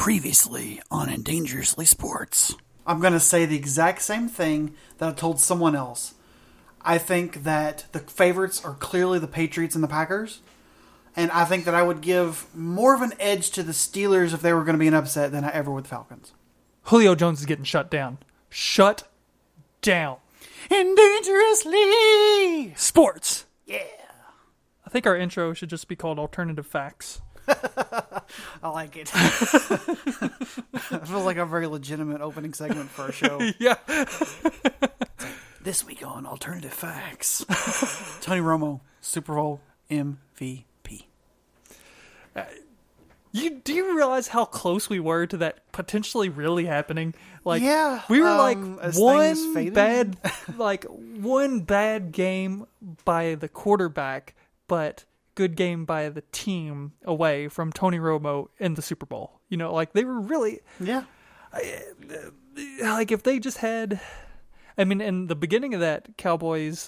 Previously on Dangerously Sports. I'm going to say the exact same thing that I told someone else. I think that the favorites are clearly the Patriots and the Packers. And I think that I would give more of an edge to the Steelers if they were going to be an upset than I ever would the Falcons. Julio Jones is getting shut down. Shut down. And Dangerously Sports. Yeah. I think our intro should just be called Alternative Facts. I like it. It feels like a very legitimate opening segment for a show. Yeah. This week on Alternative Facts. Tony Romo, Super Bowl MVP. Do you realize how close we were to that potentially really happening? Like, yeah, we were like as things faded. one bad game by the quarterback, but good game by the team away from Tony Romo in the Super Bowl. You know, like they were really, yeah. Like if they just had, I mean, in the beginning of that Cowboys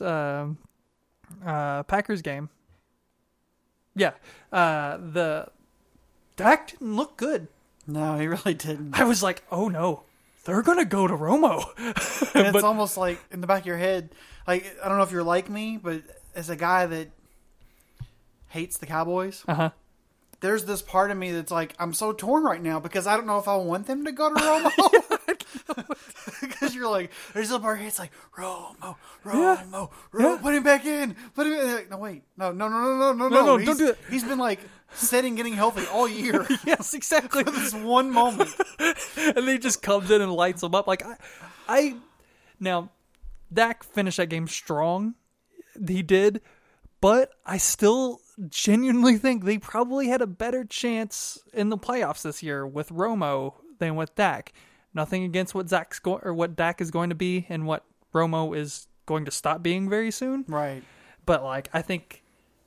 Packers game, yeah, the Dak didn't look good. No, he really didn't. I was like, oh no, they're gonna go to Romo. And it's almost like in the back of your head, like I don't know if you're like me, but as a guy that hates the Cowboys, there's this part of me that's like, I'm so torn right now because I don't know if I want them to go to Romo. Because you're like, there's a part here, it's like, Romo, put him back in. Put him in. Like, no, wait. No, don't do it. He's been like sitting, getting healthy all year. Yes, exactly. For this one moment. And he just comes in and lights them up. Like, now, Dak finished that game strong. He did. But I still genuinely think they probably had a better chance in the playoffs this year with Romo than with Dak. Nothing against what what Dak is going to be and what Romo is going to stop being very soon. Right. But like I think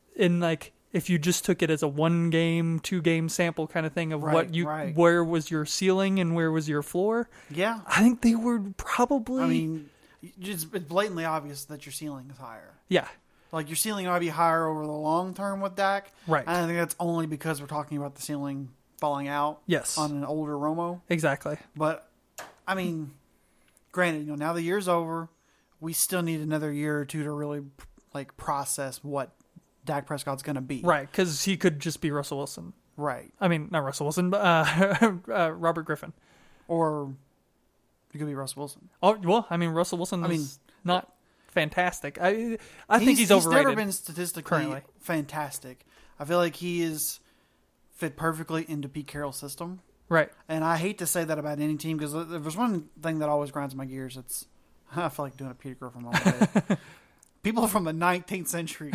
if you just took it as a 1 game, 2 game sample kind of thing of where was your ceiling and where was your floor? Yeah. I think they were probably, I mean, it's blatantly obvious that your ceiling is higher. Yeah. Like, your ceiling might be higher over the long term with Dak. Right. And I think that's only because we're talking about the ceiling falling out. Yes. On an older Romo. Exactly. But, I mean, granted, now the year's over. We still need another year or two to really, process what Dak Prescott's going to be. Right, because he could just be Russell Wilson. Right. I mean, not Russell Wilson, but Robert Griffin. Or he could be Russell Wilson. Oh, well, I mean, Russell Wilson is not fantastic. I think he's overrated. He's never been statistically currently fantastic. I feel like he is fit perfectly into Pete Carroll's system. Right. And I hate to say that about any team because if there's one thing that always grinds my gears, it's I feel like doing a Peter Griffin moment. People from the 19th century.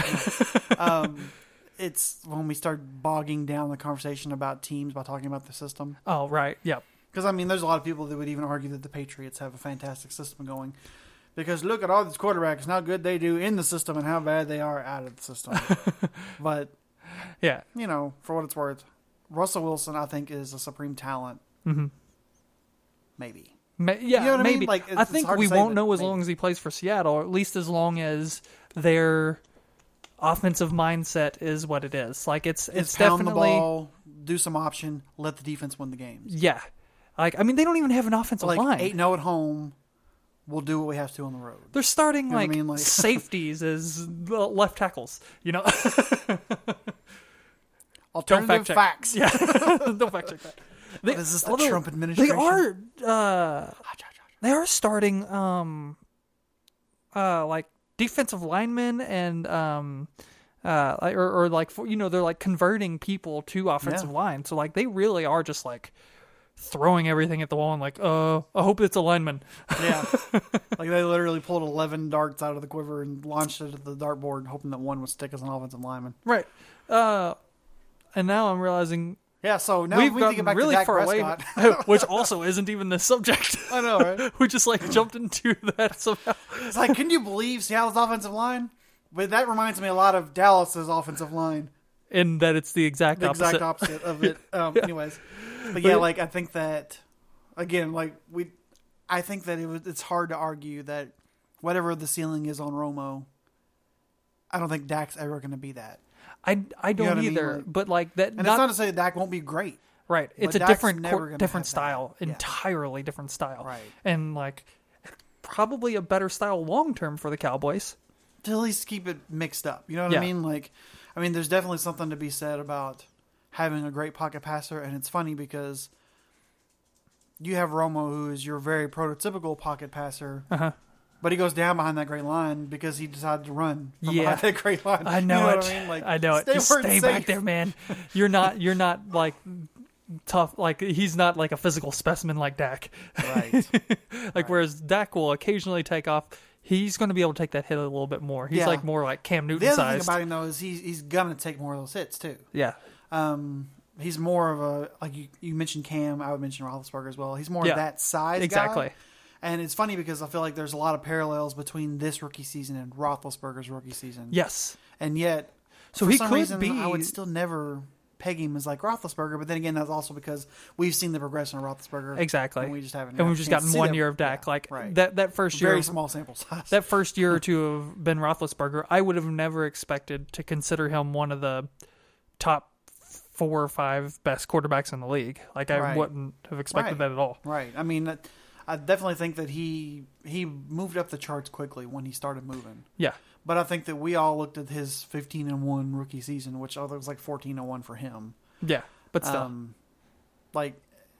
It's when we start bogging down the conversation about teams by talking about the system. Oh, right. Yep. Because, I mean, there's a lot of people that would even argue that the Patriots have a fantastic system going. Because look at all these quarterbacks, how good they do in the system and how bad they are out of the system. But, yeah, for what it's worth, Russell Wilson, I think, is a supreme talent. Mm-hmm. Maybe. Yeah, maybe. I mean? I think we won't know as long as he plays for Seattle, or at least as long as their offensive mindset is what it is. Like, it's pound definitely the ball, do some option, let the defense win the games. Yeah. Like, I mean, they don't even have an offensive line. 8-0 at home. We'll do what we have to on the road. They're starting Like safeties as left tackles. Alternative facts. Yeah, don't fact check that. Is this the Trump administration? They are starting defensive linemen and they're like converting people to offensive line. So like they really are just like throwing everything at the wall and like, I hope it's a lineman. Yeah. Like they literally pulled 11 darts out of the quiver and launched it at the dartboard hoping that one would stick as an offensive lineman. Right. And now I'm realizing... Yeah, so now we've we can get back really to Dak far Prescott. away, which also isn't even the subject. I know, right? We just jumped into that somehow. It's like, can you believe Seattle's offensive line? But that reminds me a lot of Dallas's offensive line. In that it's the exact opposite of it. Anyways. But yeah, I think that, again, I think that it's hard to argue that whatever the ceiling is on Romo, I don't think Dak's ever going to be that. I don't either. I mean? But that, and it's not to say that Dak won't be great. Right. It's But a Dak's different never gonna different have style, that. Yeah. entirely different style. Right. And like probably a better style long term for the Cowboys. To at least keep it mixed up. You know what Yeah. I mean? Like, I mean, there's definitely something to be said about having a great pocket passer, and it's funny because you have Romo, who is your very prototypical pocket passer, but he goes down behind that great line because he decided to run from Yeah. behind that great line. I know you know it. What I mean? Like, I know it. Just where it's stay back safe. there, man. You're not like tough. Like he's not like a physical specimen like Dak. Right. Like whereas Dak will occasionally take off. He's going to be able to take that hit a little bit more. He's Yeah. like more like Cam Newton The other thing sized. about him, though, is he's gonna take more of those hits too. Yeah. He's more of a, like you mentioned Cam, I would mention Roethlisberger as well. He's more Yeah. of that size Exactly. guy. And it's funny because I feel like there's a lot of parallels between this rookie season and Roethlisberger's rookie season. Yes. And yet, So for he some could reason, be. I would still never peg him as like Roethlisberger. But then again, that's also because we've seen the progression of Roethlisberger. Exactly. And we just haven't. And we've just can't gotten see 1 that- year of Dak. yeah, Like right. that first year. Very small sample size. That first year or two of Ben Roethlisberger, I would have never expected to consider him one of the top 4 or 5 best quarterbacks in the league. Like I Right. wouldn't have expected Right. that at all. Right. I mean, I definitely think that he moved up the charts quickly when he started moving. Yeah. But I think that we all looked at his 15-1 rookie season, which I thought was like 14-1 for him. Yeah. But still. Like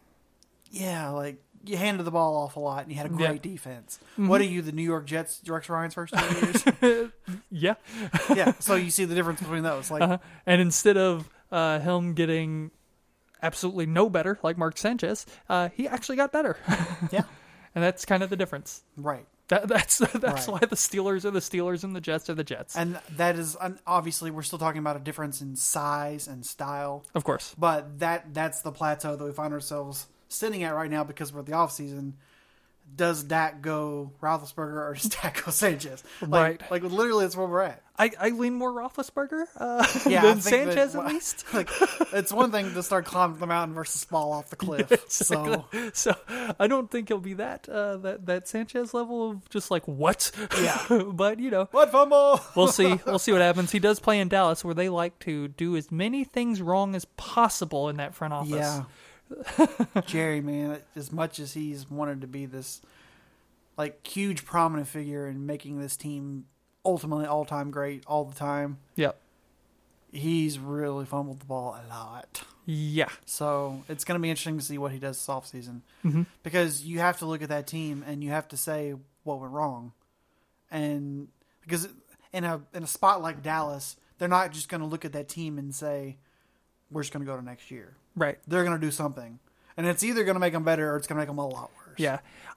you handed the ball off a lot and you had a great Yeah. defense. Mm-hmm. What are you, the New York Jets, Rex Ryan's first 2 years? Yeah. Yeah. So you see the difference between those. Like, And instead of him getting absolutely no better, like Mark Sanchez, he actually got better. yeah. And that's kind of the difference. Right. That's Right. why the Steelers are the Steelers and the Jets are the Jets. And that is, obviously, we're still talking about a difference in size and style. Of course. But that's the plateau that we find ourselves sitting at right now because we're at the offseason. Does Dak go Roethlisberger or does Dak go Sanchez? Right. Like literally, that's where we're at. I lean more Roethlisberger Yeah, than I think Sanchez that- at least. Like, it's one thing to start climbing the mountain versus fall off the cliff. So So I don't think he'll be that Sanchez level of just like what? Yeah. But what fumble? we'll see. We'll see what happens. He does play in Dallas, where they like to do as many things wrong as possible in that front office. Yeah. Jerry, man, as much as he's wanted to be this like huge prominent figure in making this team ultimately all-time great all the time, Yep. he's really fumbled the ball a lot. Yeah. So it's going to be interesting to see what he does this offseason. Mm-hmm. Because you have to look at that team and you have to say what went wrong. And because in a spot like Dallas, they're not just going to look at that team and say, we're just going to go to next year. Right. They're going to do something. And it's either going to make them better or it's going to make them a lot worse. Yeah.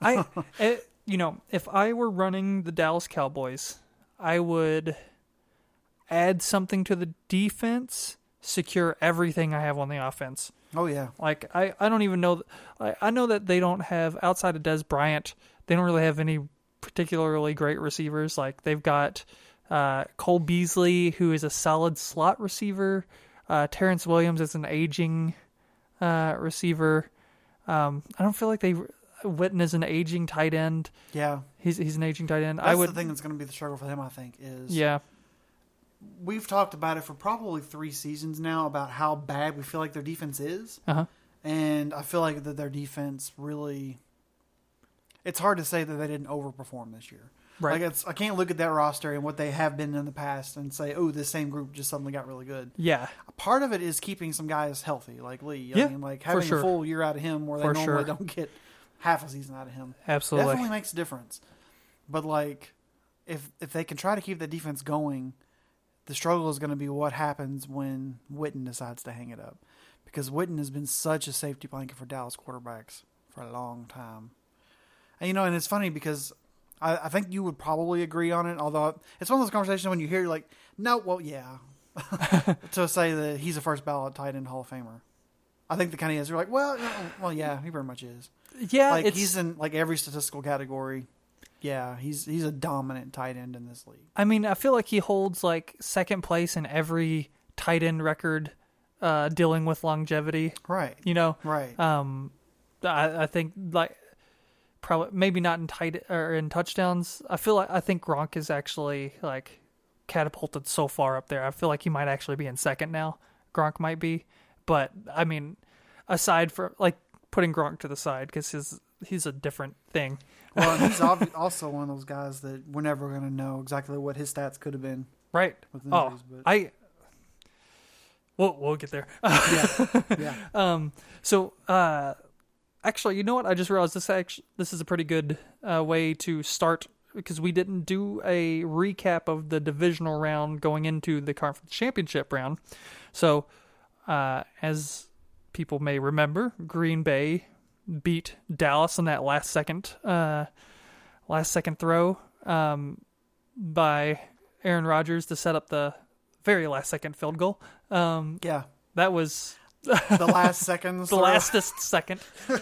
If I were running the Dallas Cowboys, I would add something to the defense, secure everything I have on the offense. Oh, yeah. Like, I don't even know. I know that they don't have, outside of Des Bryant, they don't really have any particularly great receivers. Like, they've got Cole Beasley, who is a solid slot receiver. Terrence Williams is an aging receiver. I don't feel like Witten is an aging tight end. Yeah. He's an aging tight end. That's the thing that's going to be the struggle for him, I think, is Yeah. we've talked about it for probably 3 seasons now about how bad we feel like their defense is. Uh-huh. And I feel like that their defense really, it's hard to say that they didn't overperform this year. Right. Like I can't look at that roster and what they have been in the past and say, oh, this same group just suddenly got really good. Yeah. Part of it is keeping some guys healthy, like Lee. Yeah, I mean, like for having sure. a full year out of him where they For normally sure. don't get half a season out of him. Absolutely. Definitely makes a difference. But like, if they can try to keep the defense going, the struggle is going to be what happens when Witten decides to hang it up, because Witten has been such a safety blanket for Dallas quarterbacks for a long time. And and it's funny because I think you would probably agree on it. Although it's one of those conversations when you hear, you're like, no, well, yeah, to say that he's a first ballot tight end Hall of Famer. I think the kind of is. You're like, well, yeah, he very much is. Yeah. Like he's in like every statistical category. Yeah, he's a dominant tight end in this league. I mean, I feel like he holds like second place in every tight end record dealing with longevity. Right. Right. Right. I think like probably maybe not in touchdowns. I think Gronk is actually like catapulted so far up there. I feel like he might actually be in second now. Gronk might be, but I mean, aside from like putting Gronk to the side because he's a different thing. Well, he's also one of those guys that we're never going to know exactly what his stats could have been. Right. With injuries, we'll get there. Yeah. So, actually, you know what? I just realized this is a pretty good way to start because we didn't do a recap of the divisional round going into the conference championship round. So, as people may remember, Green Bay beat Dallas on that last second throw by Aaron Rodgers to set up the very last second field goal. Yeah. That was the last seconds. the lastest second.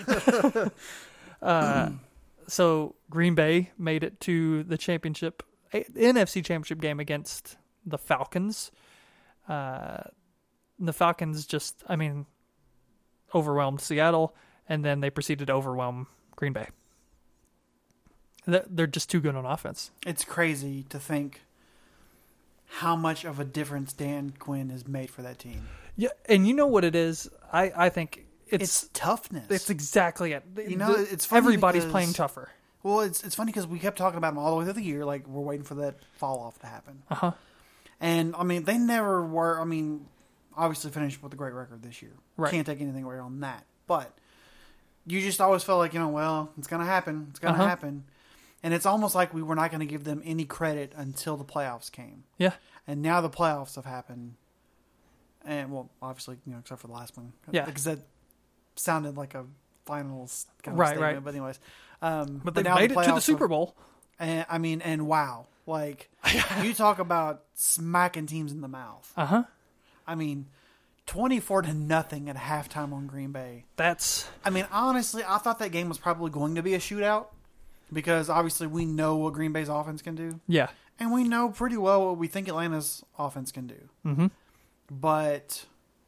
So Green Bay made it to the NFC championship game against the Falcons. The Falcons overwhelmed Seattle, and then they proceeded to overwhelm Green Bay. They're just too good on offense. It's crazy to think how much of a difference Dan Quinn has made for that team. Yeah, and you know what it is? I think it's toughness. It's exactly it. It's funny everybody's playing tougher. Well, it's funny because we kept talking about them all the way through the year, like we're waiting for that fall off to happen. And they never were. Obviously finished with a great record this year. Right. Can't take anything away on that. But you just always felt like, well, it's going to happen. It's going to happen. And it's almost like we were not going to give them any credit until the playoffs came. Yeah. And now the playoffs have happened. And, well, obviously, except for the last one. Yeah. Because that sounded like a finals kind of Right, statement. right. But anyways. But they made it to the Super Bowl. And wow. Like, you talk about smacking teams in the mouth. 24-0 at halftime on Green Bay. Honestly, I thought that game was probably going to be a shootout because obviously we know what Green Bay's offense can do. Yeah. And we know pretty well what we think Atlanta's offense can do. Mm-hmm. But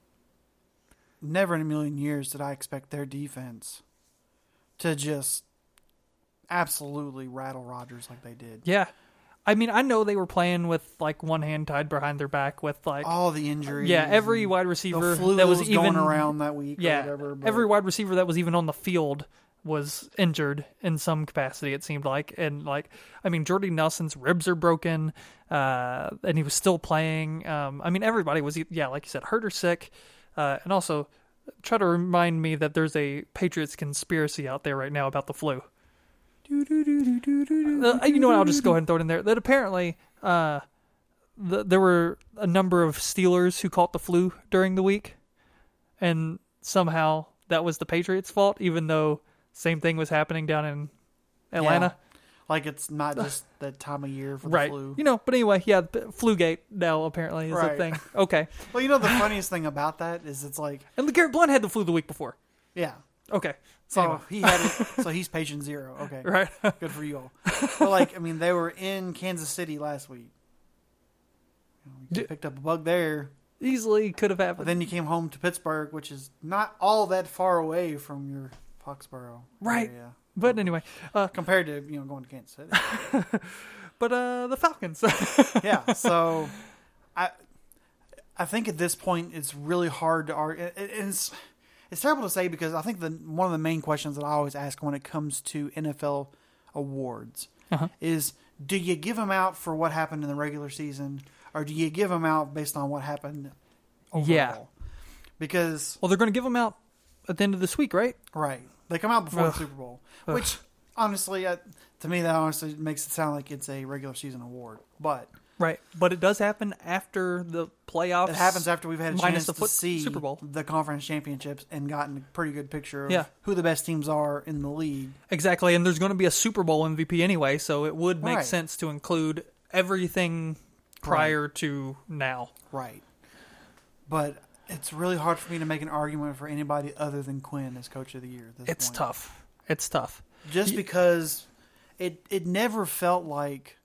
never in a million years did I expect their defense to just absolutely rattle Rodgers like they did. Yeah. I know they were playing with like one hand tied behind their back with like all the injuries. Yeah, every wide receiver the flu that was going even around that week. Yeah, or whatever, but every wide receiver that was even on the field was injured in some capacity. It seemed like, and Jordy Nelson's ribs are broken, and he was still playing. Everybody was like you said, hurt or sick, and also try to remind me that there's a Patriots conspiracy out there right now about the flu. You know what? I'll just go ahead and throw it in there. That apparently there were a number of Steelers who caught the flu during the week, and somehow that was the Patriots' fault, even though same thing was happening down in Atlanta. Yeah. Like it's not just that time of year for the right. flu. But anyway, yeah, Flugate now apparently is a thing. Okay. Well, the funniest thing about that is it's like... And LeGarrette Blount had the flu the week before. Yeah. Okay. So anyway. he had it. So he's patient 0. Okay. Right. Good for you all. But they were in Kansas City last week. You picked up a bug there. Easily could have happened. But then you came home to Pittsburgh, which is not all that far away from your Foxborough right. area. But anyway. Compared to, going to Kansas City. But the Falcons. Yeah. So I think at this point it's really hard to argue. It's terrible to say because I think one of the main questions that I always ask when it comes to NFL awards is, do you give them out for what happened in the regular season, or do you give them out based on what happened overall? Yeah. Because... Well, they're going to give them out at the end of this week, right? Right. They come out before the Super Bowl, which honestly, to me, that honestly makes it sound like it's a regular season award. But... Right, but it does happen after the playoffs. It happens after we've had a chance to see Super Bowl. the conference championships and gotten a pretty good picture of who the best teams are in the league. Exactly, and there's going to be a Super Bowl MVP anyway, so it would make sense to include everything prior to now. Right. But it's really hard for me to make an argument for anybody other than Quinn as Coach of the Year at this It's point. tough. It's tough. Just because it never felt like...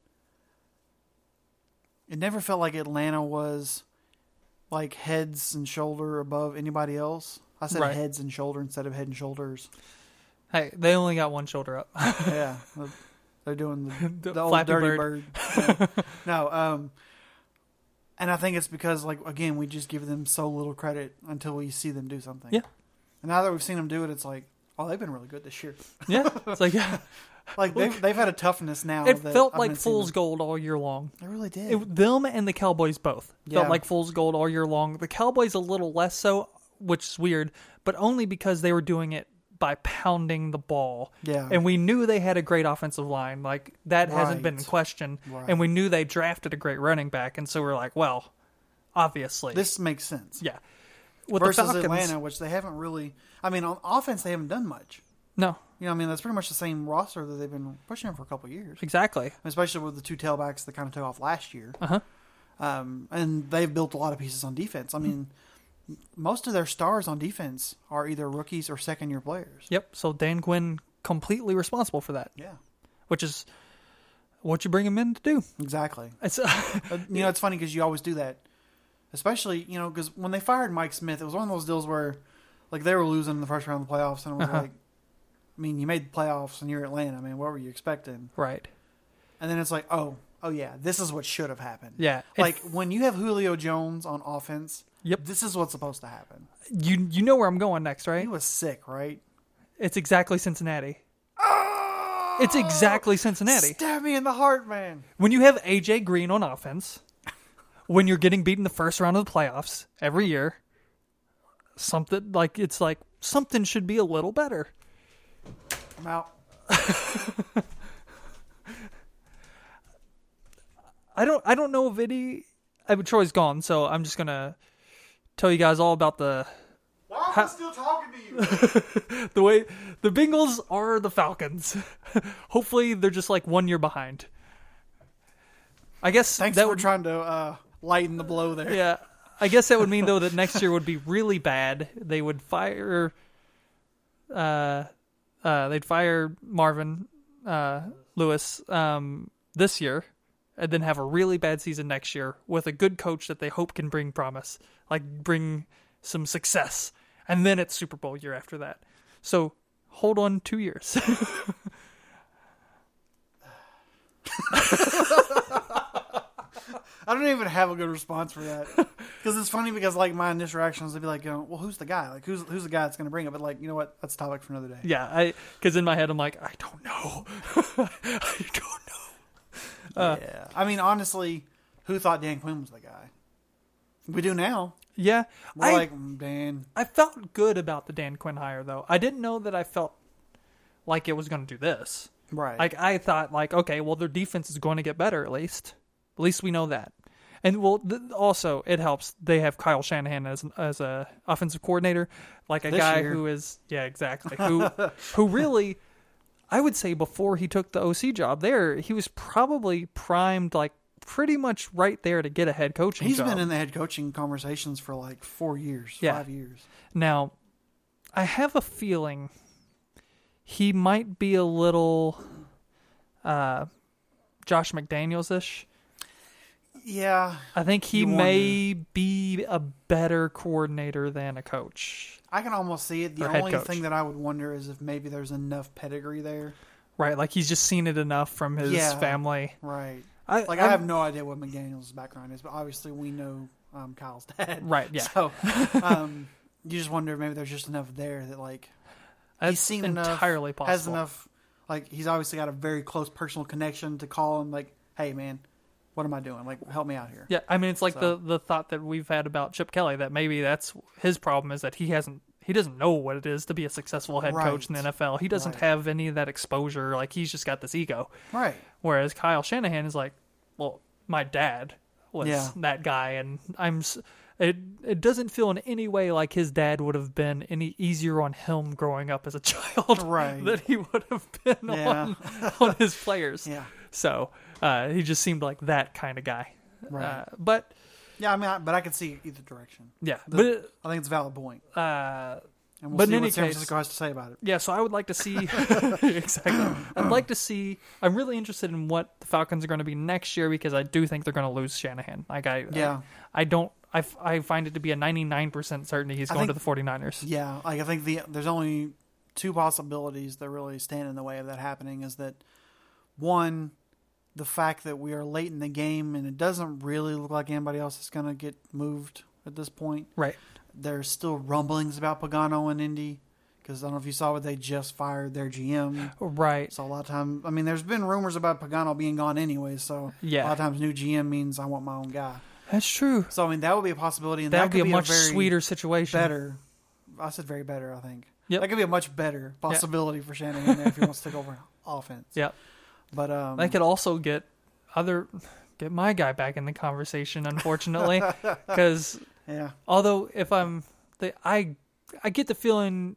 It never felt like Atlanta was like heads and shoulder above anybody else. I said heads and shoulder instead of head and shoulders. Hey, they only got one shoulder up. Yeah. They're doing the old Flappy dirty Bird. Yeah. No, and I think it's because, again, we just give them so little credit until we see them do something. Yeah. And now that we've seen them do it, it's like, oh, they've been really good this year. Yeah, it's like Like they've had a toughness now. it that felt I've like been seeing fool's them. gold all year long. It really did. Them and the Cowboys both felt Yeah. like fool's gold all year long. The Cowboys a little less so, which is weird, but only because they were doing it by pounding the ball. Yeah. And we knew they had a great offensive line. Like, that hasn't been in Right. question. Right. And we knew they drafted a great running back. And so we're like, well, obviously. This makes sense. Yeah. With Versus the Falcons, Atlanta, which they haven't really. I mean, on offense, they haven't done much. no, You know, I mean, that's pretty much the same roster that they've been pushing for a couple of years. exactly. Especially with the two tailbacks that kind of took off last year. Uh-huh. And they've built a lot of pieces on defense. I mean, most of their stars on defense are either rookies or second-year players. Yep. So Dan Quinn completely responsible for that, Yeah, which is what you bring him in to do. exactly. It's You know, it's funny because you always do that. Especially, you know, because when they fired Mike Smith, it was one of those deals where, like, they were losing in the first round of the playoffs, and it was like, I mean, you made the playoffs and you're Atlanta. I mean, what were you expecting? right. And then it's like, oh yeah, this is what should have happened. Yeah. Like, when you have Julio Jones on offense, Yep. this is what's supposed to happen. You know where I'm going next, right? He was sick, right? It's exactly Cincinnati. It's exactly Cincinnati. Stab me in the heart, man. When you have AJ Green on offense, when you're getting beat in the first round of the playoffs every year, something should be a little better. I'm out. I don't know if any. I mean, Troy's gone, so I'm just gonna tell you guys all about Why am I still talking to you? the way the Bengals are the Falcons. Hopefully, they're just like 1 year behind. I guess Thanks that for would trying to lighten the blow there. Yeah, I guess that would mean though that next year would be really bad. They would fire, they'd fire Marvin Lewis this year, and then have a really bad season next year with a good coach that they hope can bring promise, like bring some success, and then it's Super Bowl year after that. So hold on 2 years. I don't even have a good response for that. Because it's funny because, like, my initial reaction was to be like, you know, well, who's the guy? Like, who's the guy that's going to bring it? But, like, you know what? That's a topic for another day. Yeah, because in my head I'm like, I don't know. I don't know. Yeah. I mean, honestly, who thought Dan Quinn was the guy? We do now. Yeah, We're like, Dan. I felt good about the Dan Quinn hire, though. I didn't know that I felt like it was going to do this. Right. Like, I thought, like, okay, well, their defense is going to get better, at least. At least we know that. And, well, also, it helps. They have Kyle Shanahan as a offensive coordinator. Like, a This guy year. who is, yeah, exactly. Who really, I would say before he took the OC job there, he was probably primed, like, pretty much right there to get a head coaching He's job. been in the head coaching conversations for like 4 years, Yeah. 5 years. Now, I have a feeling he might be a little Josh McDaniels-ish. Yeah. I think he You may be a better coordinator than a coach. I can almost see it. The Or head only coach. thing that I would wonder is if maybe there's enough pedigree there. Right, like he's just seen it enough from his Yeah. family. Right. I I have no idea what McDaniel's background is, but obviously we know Kyle's dad. Right, yeah. So you just wonder if maybe there's just enough there that, like, That's he's seen enough, entirely possible. has enough, like, he's obviously got a very close personal connection to call him, like, hey, man, what am I doing? Like, help me out here. Yeah, I mean, it's like So- the thought that we've had about Chip Kelly, that maybe that's his problem, is that he doesn't know what it is to be a successful head coach in the Right. NFL. He doesn't Right. have any of that exposure. Like, he's just got this ego. Right. Whereas Kyle Shanahan is like, well, my dad was Yeah. that guy, and it doesn't feel in any way like his dad would have been any easier on him growing up as a child Right. than he would have been Yeah. on his players. Yeah. So he just seemed like that kind of guy. Right. But Yeah, I mean, but I can see either direction. yeah, I think it's a valid point. And we'll but see in what any San case- Francisco has to say about it. yeah, so I would like to see exactly. I'd like to see. I'm really interested in what the Falcons are going to be next year, because I do think they're going to lose Shanahan. Like Yeah. I don't. I find it to be a 99% certainty he's going to the 49ers. Yeah, like I think there's only two possibilities that really stand in the way of that happening. Is that one, the fact that we are late in the game and it doesn't really look like anybody else is going to get moved at this point. Right. There's still rumblings about Pagano in Indy because I don't know if you saw what they just fired their GM. Right. So a lot of times, I mean, there's been rumors about Pagano being gone anyway. So Yeah. a lot of times, new GM means I want my own guy. That's true. So I mean, that would be a possibility, and That that would be could a much very sweeter situation. better. I said very better. I think. Yep. That could be a much better possibility for Shanahan there if he wants to take over offense. Yep. But They could also get my guy back in the conversation, unfortunately, because yeah, although I get the feeling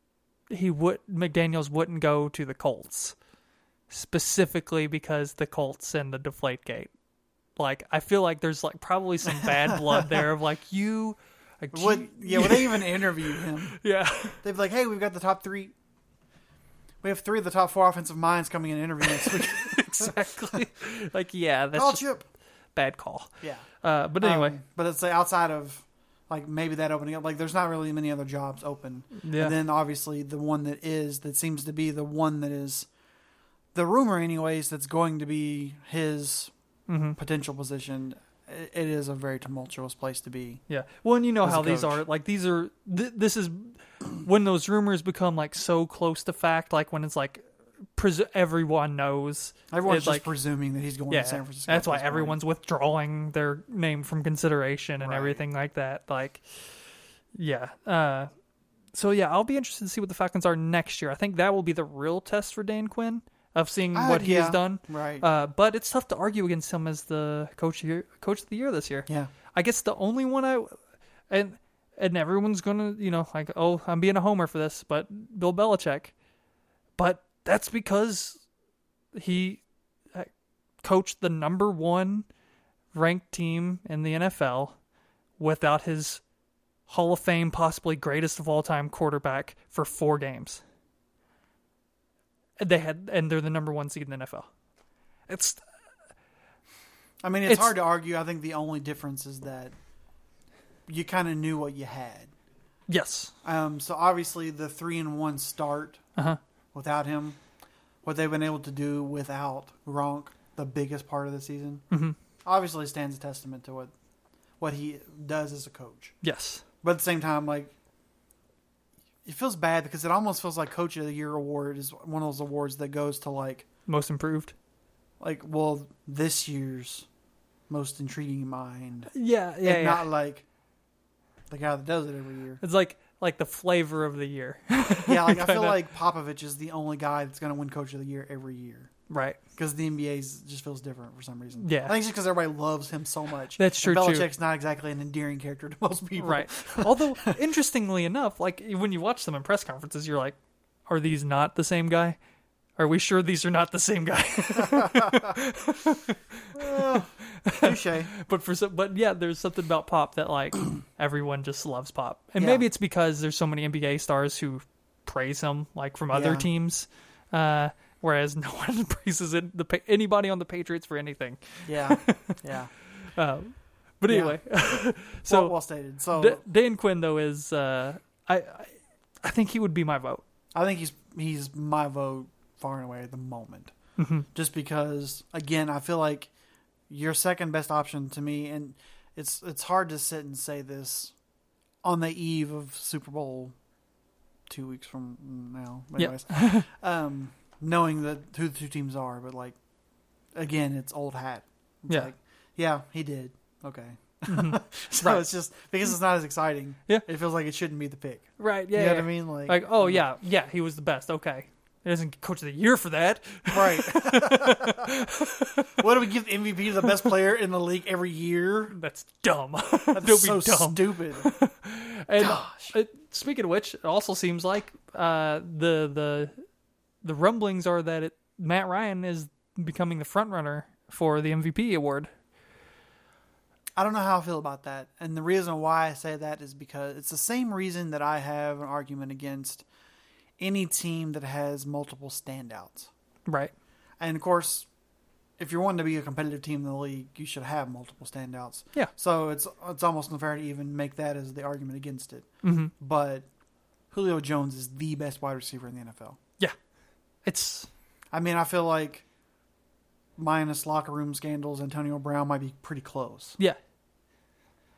McDaniels wouldn't go to the Colts specifically because the Colts and the Deflategate. Like, I feel like there's like probably some bad blood there of like you. Like, would they even interview him? Yeah. They'd be like, "Hey, we've got the top 3. We have 3 of the top 4 offensive minds coming in and interviewing next week." Exactly. Like, yeah, that's Call just Chip. bad call. Yeah. But anyway, but it's like outside of like maybe that opening up, like there's not really many other jobs open. Yeah. And then obviously the one that seems to be the one that is the rumor, anyways, that's going to be his potential position. It is a very tumultuous place to be. yeah. Well, and you know As a how these coach. are. Like, these are. This is when those rumors become like so close to fact. Like when it's like everyone knows. Everyone's It's just like, presuming that he's going yeah, to San Francisco. that's at why this point. everyone's withdrawing their name from consideration and Right. everything like that. Like, yeah. So yeah, I'll be interested to see what the Falcons are next year. I think that will be the real test for Dan Quinn of seeing what he has done. Right. But it's tough to argue against him as the coach of the year this year. Yeah. I guess the only one and everyone's gonna, like, oh, I'm being a homer for this, but Bill Belichick. But that's because he coached the number 1 ranked team in the NFL without his Hall of Fame, possibly greatest of all time quarterback for 4 games. And they're the number 1 seed in the NFL. It's hard to argue. I think the only difference is that you kind of knew what you had. yes. So obviously the 3-1 start without him, what they've been able to do without Gronk, the biggest part of the season, obviously stands a testament to what he does as a coach. Yes. But at the same time, like, it feels bad because it almost feels like Coach of the Year award is one of those awards that goes to like Most improved. This year's most intriguing mind. Yeah, And not like the guy that does it every year. It's like the flavor of the year. Yeah, like I feel Kinda. like Popovich is the only guy that's going to win Coach of the Year every year Right. because the NBA just feels different for some reason. Yeah. I think it's just because everybody loves him so much. That's true, And too. Belichick's not exactly an endearing character to most people. Right. Although, interestingly enough, like when you watch them in press conferences, you're like, are these not the same guy? Are we sure these are not the same guy? Touche. But yeah, there's something about Pop that like everyone just loves Pop, and Yeah. maybe it's because there's so many NBA stars who praise him, like from other Yeah. teams, whereas no one praises anybody on the Patriots for anything. Yeah. Yeah. But Yeah. anyway, so well stated. So Dan Quinn though is I think he would be my vote. I think he's my vote far and away at the moment. Just because, again, I feel like your second best option to me, and it's hard to sit and say this on the eve of Super Bowl 2 weeks from now. Anyways, knowing that who the two teams are, but like again, it's old hat. It's Yeah. like, yeah, he did. Okay. So Right. it's just because it's not as exciting. Yeah. It feels like it shouldn't be the pick. Right? Yeah. You know yeah. what I mean? Like, oh yeah, he was the best. Okay, he doesn't get Coach of the Year for that. Right. What do we give the MVP to the best player in the league every year? That's dumb. That's Don't so be dumb. stupid. And Gosh. Speaking of which, it also seems like the rumblings are that Matt Ryan is becoming the front runner for the MVP award. I don't know how I feel about that. And the reason why I say that is because it's the same reason that I have an argument against any team that has multiple standouts. Right. And of course, if you're wanting to be a competitive team in the league, you should have multiple standouts. Yeah. So it's almost unfair to even make that as the argument against it. Mm-hmm. But Julio Jones is the best wide receiver in the NFL. Yeah. It's I mean, I feel like minus locker room scandals, Antonio Brown might be pretty close. yeah.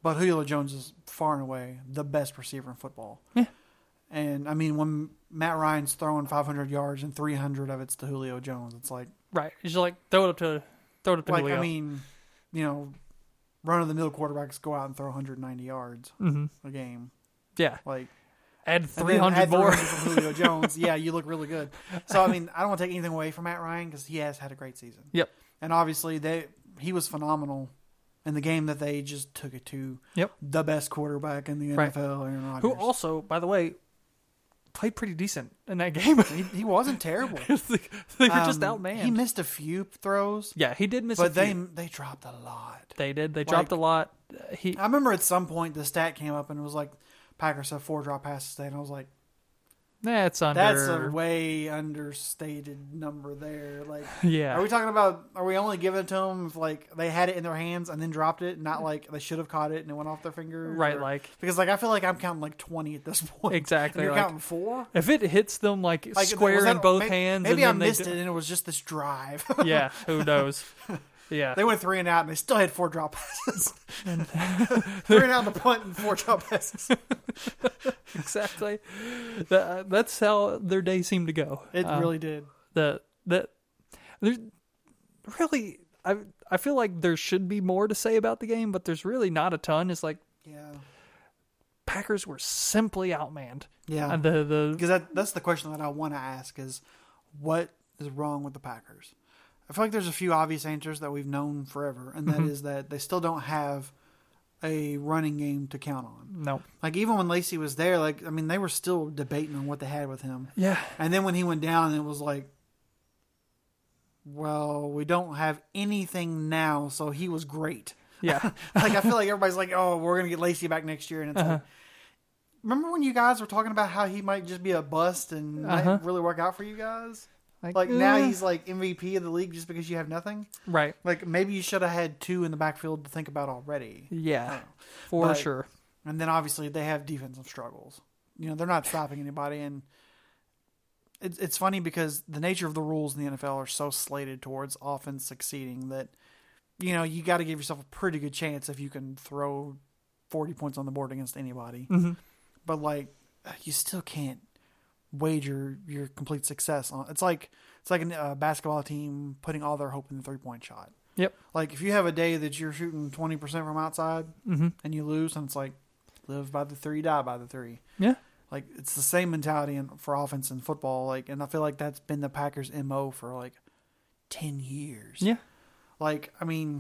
But Julio Jones is far and away the best receiver in football. Yeah. And, I mean, when Matt Ryan's throwing 500 yards and 300 of it's to Julio Jones, it's like... Right. He's just like, throw it up to Julio. I mean, run-of-the-mill quarterbacks go out and throw 190 yards a game. Yeah. Like... Add 300 more. 300 from Julio Jones. Yeah, you look really good. So, I mean, I don't want to take anything away from Matt Ryan because he has had a great season. Yep. And obviously, he was phenomenal in the game that they just took it to. Yep. The best quarterback in the NFL, Aaron Rodgers. Who also, by the way, played pretty decent in that game. He wasn't terrible. They were just outmanned. He missed a few throws. Yeah, he did miss a But few. they dropped a lot. They did. They dropped a lot. I remember at some point the stat came up and it was like Packers have 4 drop passes today, and I was like, that's that's a way understated number there. Like, yeah. Are we only giving it to them if like they had it in their hands and then dropped it, not like they should have caught it and it went off their fingers? Right, because like I feel like I'm counting like 20 at this point. Exactly. And you're like, counting 4? If it hits them like square in both hands, maybe and I then missed it and it was just this drive. Yeah, who knows? Yeah, they went 3 and out and they still had 4 drop passes. 3 and out on the punt and 4 drop passes. Exactly. That's how their day seemed to go. It really did. There's really, I feel like there should be more to say about the game, but there's really not a ton. It's like, Packers were simply outmanned. Yeah, and because that's the question that I want to ask is, what is wrong with the Packers? I feel like there's a few obvious answers that we've known forever, and that is that they still don't have a running game to count on. No. Like, even when Lacey was there, like, I mean, they were still debating on what they had with him. Yeah. And then when he went down, it was like, well, we don't have anything now, so he was great. Yeah. Like, I feel like everybody's like, oh, we're going to get Lacey back next year, and it's like, remember when you guys were talking about how he might just be a bust and not really work out for you guys? Like now he's like MVP of the league just because you have nothing? Right. Like maybe you should have had 2 in the backfield to think about already. Yeah, for sure. And then obviously they have defensive struggles. They're not stopping anybody. And it's funny because the nature of the rules in the NFL are so slated towards offense succeeding that, you got to give yourself a pretty good chance if you can throw 40 points on the board against anybody. Mm-hmm. But like, you still can't wager your complete success on. It's like a basketball team putting all their hope in the 3-point shot. Yep. Like if you have a day that you're shooting 20% from outside and you lose, and it's like live by the 3, die by the 3. Yeah. Like it's the same mentality for offense in football. Like, and I feel like that's been the Packers' MO for like 10 years. Yeah. Like, I mean,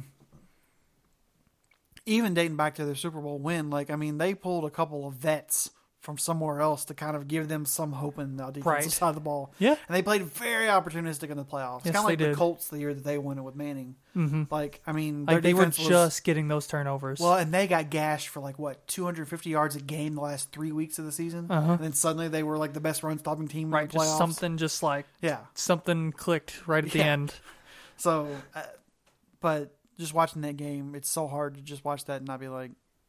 even dating back to their Super Bowl win, like, I mean, they pulled a couple of vets from somewhere else to kind of give them some hope in the defensive side of the ball. Yeah. And they played very opportunistic in the playoffs. Yes, kind of like they the did. Colts the year that they won it with Manning. Mm-hmm. Like, I mean, like their they were defense was just getting those turnovers. well, and they got gashed for like, 250 yards a game the last 3 weeks of the season. And then suddenly they were like the best run-stopping team in the playoffs. Just something clicked right at the end. So, but just watching that game, it's so hard to just watch that and not be like,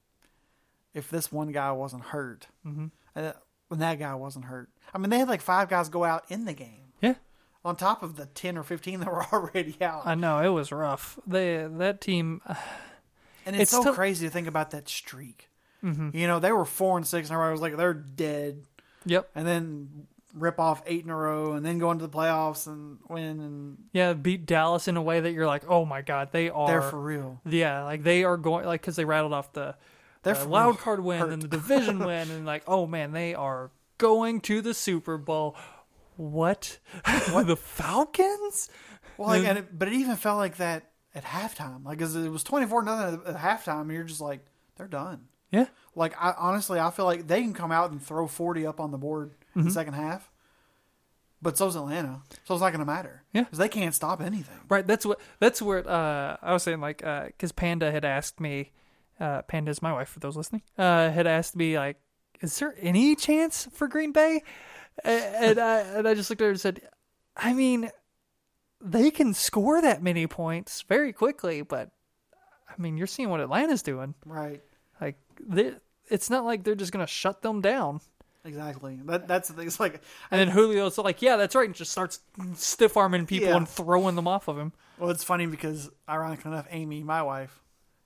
if this one guy wasn't hurt, when that guy wasn't hurt. I mean, they had like 5 guys go out in the game. Yeah. On top of the 10 or 15 that were already out. I know, it was rough. That team... and it's so crazy to think about that streak. Mm-hmm. They were 4-6, and everybody was like, they're dead. Yep. And then rip off 8 in a row, and then go into the playoffs and win. And beat Dallas in a way that you're like, oh my God, they're for real. Yeah, like they are going... Like, because they rattled off the wild card win and the division win, and like, oh man, they are going to the Super Bowl. What? The Falcons? Well, but it even felt like that at halftime. Like, 'cause it was 24-0 at halftime, and you're just like, they're done. Yeah. Like, I feel like they can come out and throw 40 up on the board in the second half. But so's Atlanta. So it's not going to matter. Yeah. Because they can't stop anything. Right. That's where I was saying, like, because Panda had asked me, Panda is my wife for those listening, had asked me, like, is there any chance for Green Bay? And I just looked at her and said, I mean, they can score that many points very quickly, but I mean, you're seeing what Atlanta's doing. Right. Like, it's not like they're just going to shut them down. Exactly. That's the thing. It's like, and then Julio's like, yeah, that's right, and just starts stiff-arming people and throwing them off of him. Well, it's funny because, ironically enough, Amy, my wife,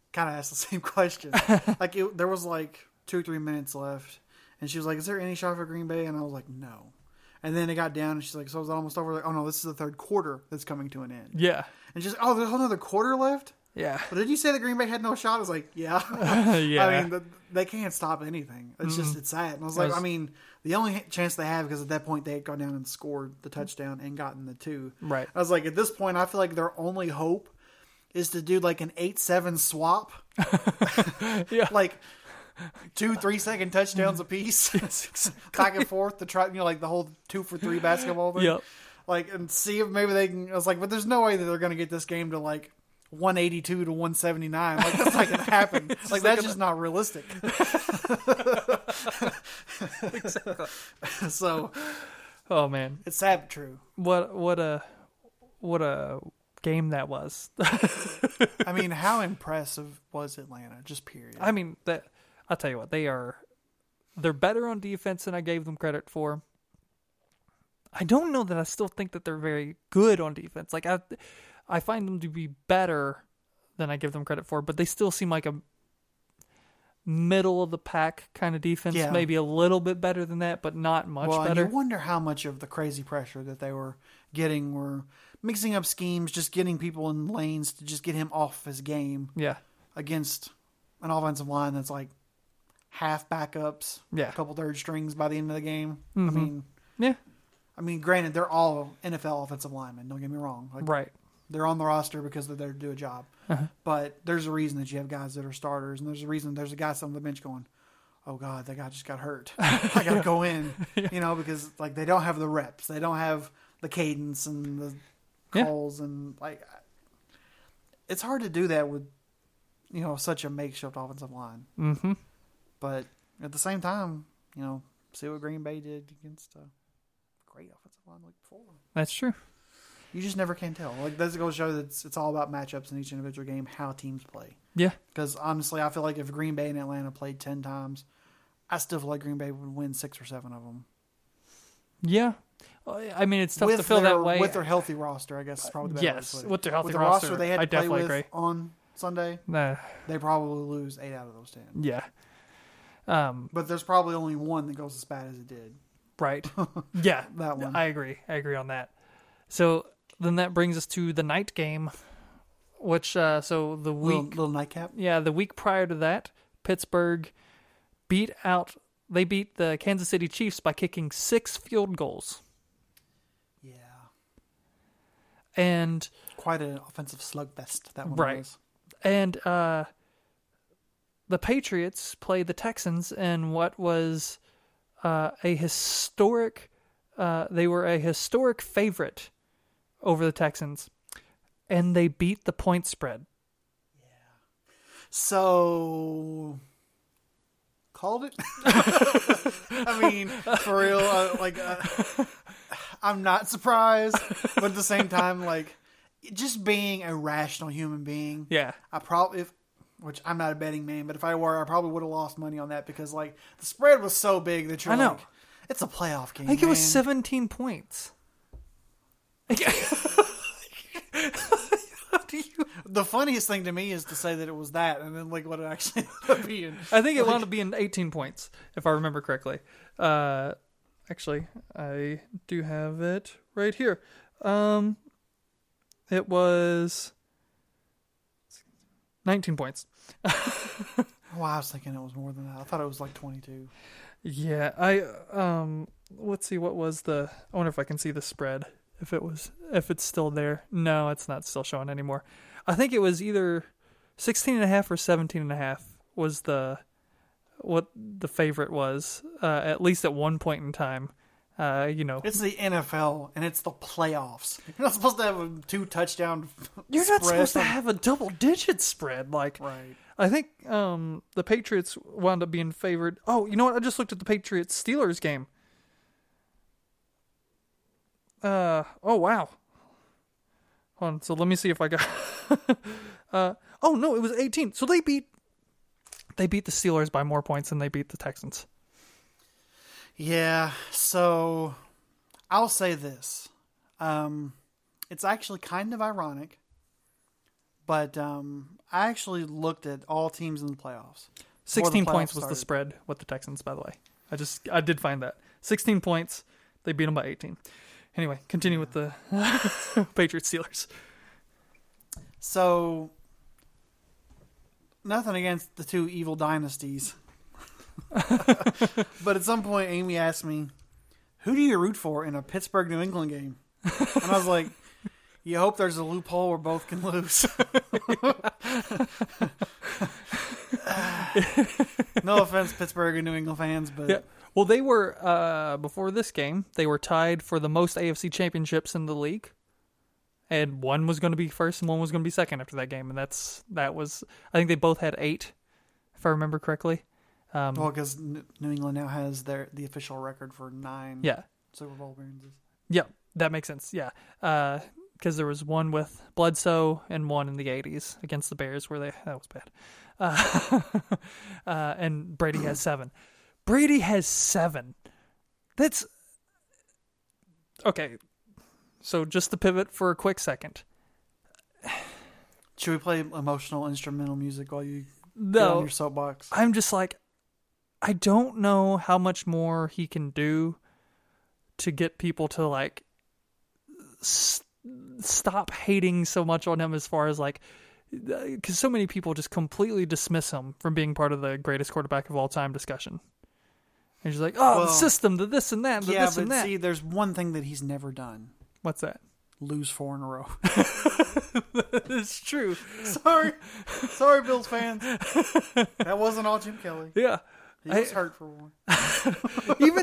kind of asked the same question. Like there was like 2 or 3 minutes left, and she was like, "Is there any shot for Green Bay?" And I was like, "No." And then it got down, and she's like, "So is it almost over?" Like, "Oh no, this is the third quarter that's coming to an end." Yeah. And she's like, "Oh, there's another quarter left." Yeah. But did you say that Green Bay had no shot? I was like, "Yeah." Yeah. I mean, they can't stop anything. It's just it's sad. And I was like, I mean, the only chance they have, because at that point they had gone down and scored the touchdown and gotten the 2. Right. I was like, at this point, I feel like their only hope is to do like an 8-7 swap. Yeah. Like 2 3-second touchdowns apiece, back and forth to try, like the whole 2 for 3 basketball thing. Yep. Like, and see if maybe they can. I was like, but there's no way that they're going to get this game to like 182 to 179. Like that's not going to happen. Like that's just not realistic. Exactly. So, Oh man, it's sad but true. what a game that was. I mean, how impressive was Atlanta? Just period. I mean, that I'll tell you what, they're better on defense than I gave them credit for. I don't know that I still think that they're very good on defense. Like I find them to be better than I give them credit for, but they still seem like a middle of the pack kind of defense. Yeah. Maybe a little bit better than that, but not much well, better. and you wonder how much of the crazy pressure that they were getting were mixing up schemes, just getting people in lanes to just get him off his game Yeah. against an offensive line that's like half backups, Yeah. a couple third strings by the end of the game. Mhm. Yeah. I mean, granted, they're all NFL offensive linemen. Don't get me wrong. Like, Right. they're on the roster because they're there to do a job. But there's a reason that you have guys that are starters, and there's a reason there's a guy sitting on the bench going, "Oh God, that guy just got hurt. I got to go in," because like they don't have the reps, they don't have the cadence and the calls, and like it's hard to do that with such a makeshift offensive line. Mm-hmm. But at the same time, see what Green Bay did against a great offensive line like before. That's true. You just never can tell. Like, that's going to show that it's all about matchups in each individual game, how teams play. Yeah. Because honestly, I feel like if Green Bay and Atlanta played 10 times, I still feel like Green Bay would win 6 or 7 of them. Yeah. I mean, it's tough to feel that way. With their healthy roster, I guess is probably the better way to put it. With their healthy with the roster, they had I to play definitely with agree. on Sunday, Nah. they probably lose 8 out of those 10. Yeah. But there's probably only one that goes as bad as it did. Right. Yeah. That one. I agree. I agree on that. So then that brings us to the night game, which so the week Little nightcap. Yeah, the week prior to that, Pittsburgh beat the Kansas City Chiefs by kicking 6 field goals. Yeah. And Quite an offensive slugfest, that one right. was. And the Patriots played the Texans in what was a historic they were a historic favorite over the Texans, and they beat the point spread. So, called it? I mean, for real, I'm not surprised, but at the same time, like, just being a rational human being, Yeah. I probably, which I'm not a betting man, but if I were, I probably would have lost money on that because, like, the spread was so big that you're I know. like, it's a playoff game. I think it was man. 17 points. The funniest thing to me is to say that it was that, and then like what it actually ended up being. I think it wound up being 18 points, if I remember correctly. Actually, I do have it right here. It was 19 points. Oh, I was thinking it was more than that. I thought it was like 22. Yeah, let's see, what was I wonder if I can see the spread, if it's still there. No, it's not still showing anymore. I think it was either 16.5 or 17.5 was what the favorite was, at least at one point in time. It's the NFL and it's the playoffs. You're not supposed to have a 2 touchdown. You're not spread. supposed to have a double-digit spread. Like, Right. I think the Patriots wound up being favored. Oh, you know what? I just looked at the Patriots-Steelers game. Oh, wow. Hold on. So let me see if I got... oh, no, it was 18. So they beat the Steelers by more points than they beat the Texans. Yeah, so I'll say this. It's actually kind of ironic But I actually looked at all teams in the playoffs. 16 playoffs points was started. the spread with the Texans, by the way. I did find that. 16 points. They beat them by 18. Anyway, continue with the Patriots Steelers. So, nothing against the two evil dynasties. But at some point, Amy asked me, who do you root for in a Pittsburgh-New England game? And I was like, you hope there's a loophole where both can lose. No offense, Pittsburgh and New England fans, but... Yeah. Well, they were, before this game, they were tied for the most AFC championships in the league. And one was going to be first and one was going to be second after that game. And that was, I think they both had 8, if I remember correctly. Well, because New England now has the official record for 9 Super Bowl appearances. Yeah, that makes sense. Yeah. Because there was one with Bledsoe and one in the 80s against the Bears where that was bad. And Brady has 7. Brady has 7. That's... Okay. So just to pivot for a quick second. Should we play emotional instrumental music while you get No. on your soapbox? I'm just like, I don't know how much more he can do to get people to like stop hating so much on him, as far as like, because so many people just completely dismiss him from being part of the greatest quarterback of all time discussion. And he's like, the system, the this and that, the this and that. See, there's one thing that he's never done. What's that? Lose 4 in a row. It's true. Sorry, Bills fans. That wasn't all Jim Kelly. Yeah. He was hurt for one. Even...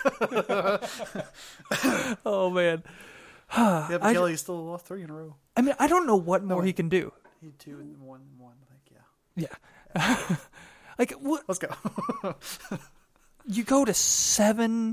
Oh, man. Yeah, but Kelly still lost 3 in a row. I mean, I don't know what more he can do. He had 2 and 1 and 1, I think, Yeah. Like, what? Let's go. You go to 7-7.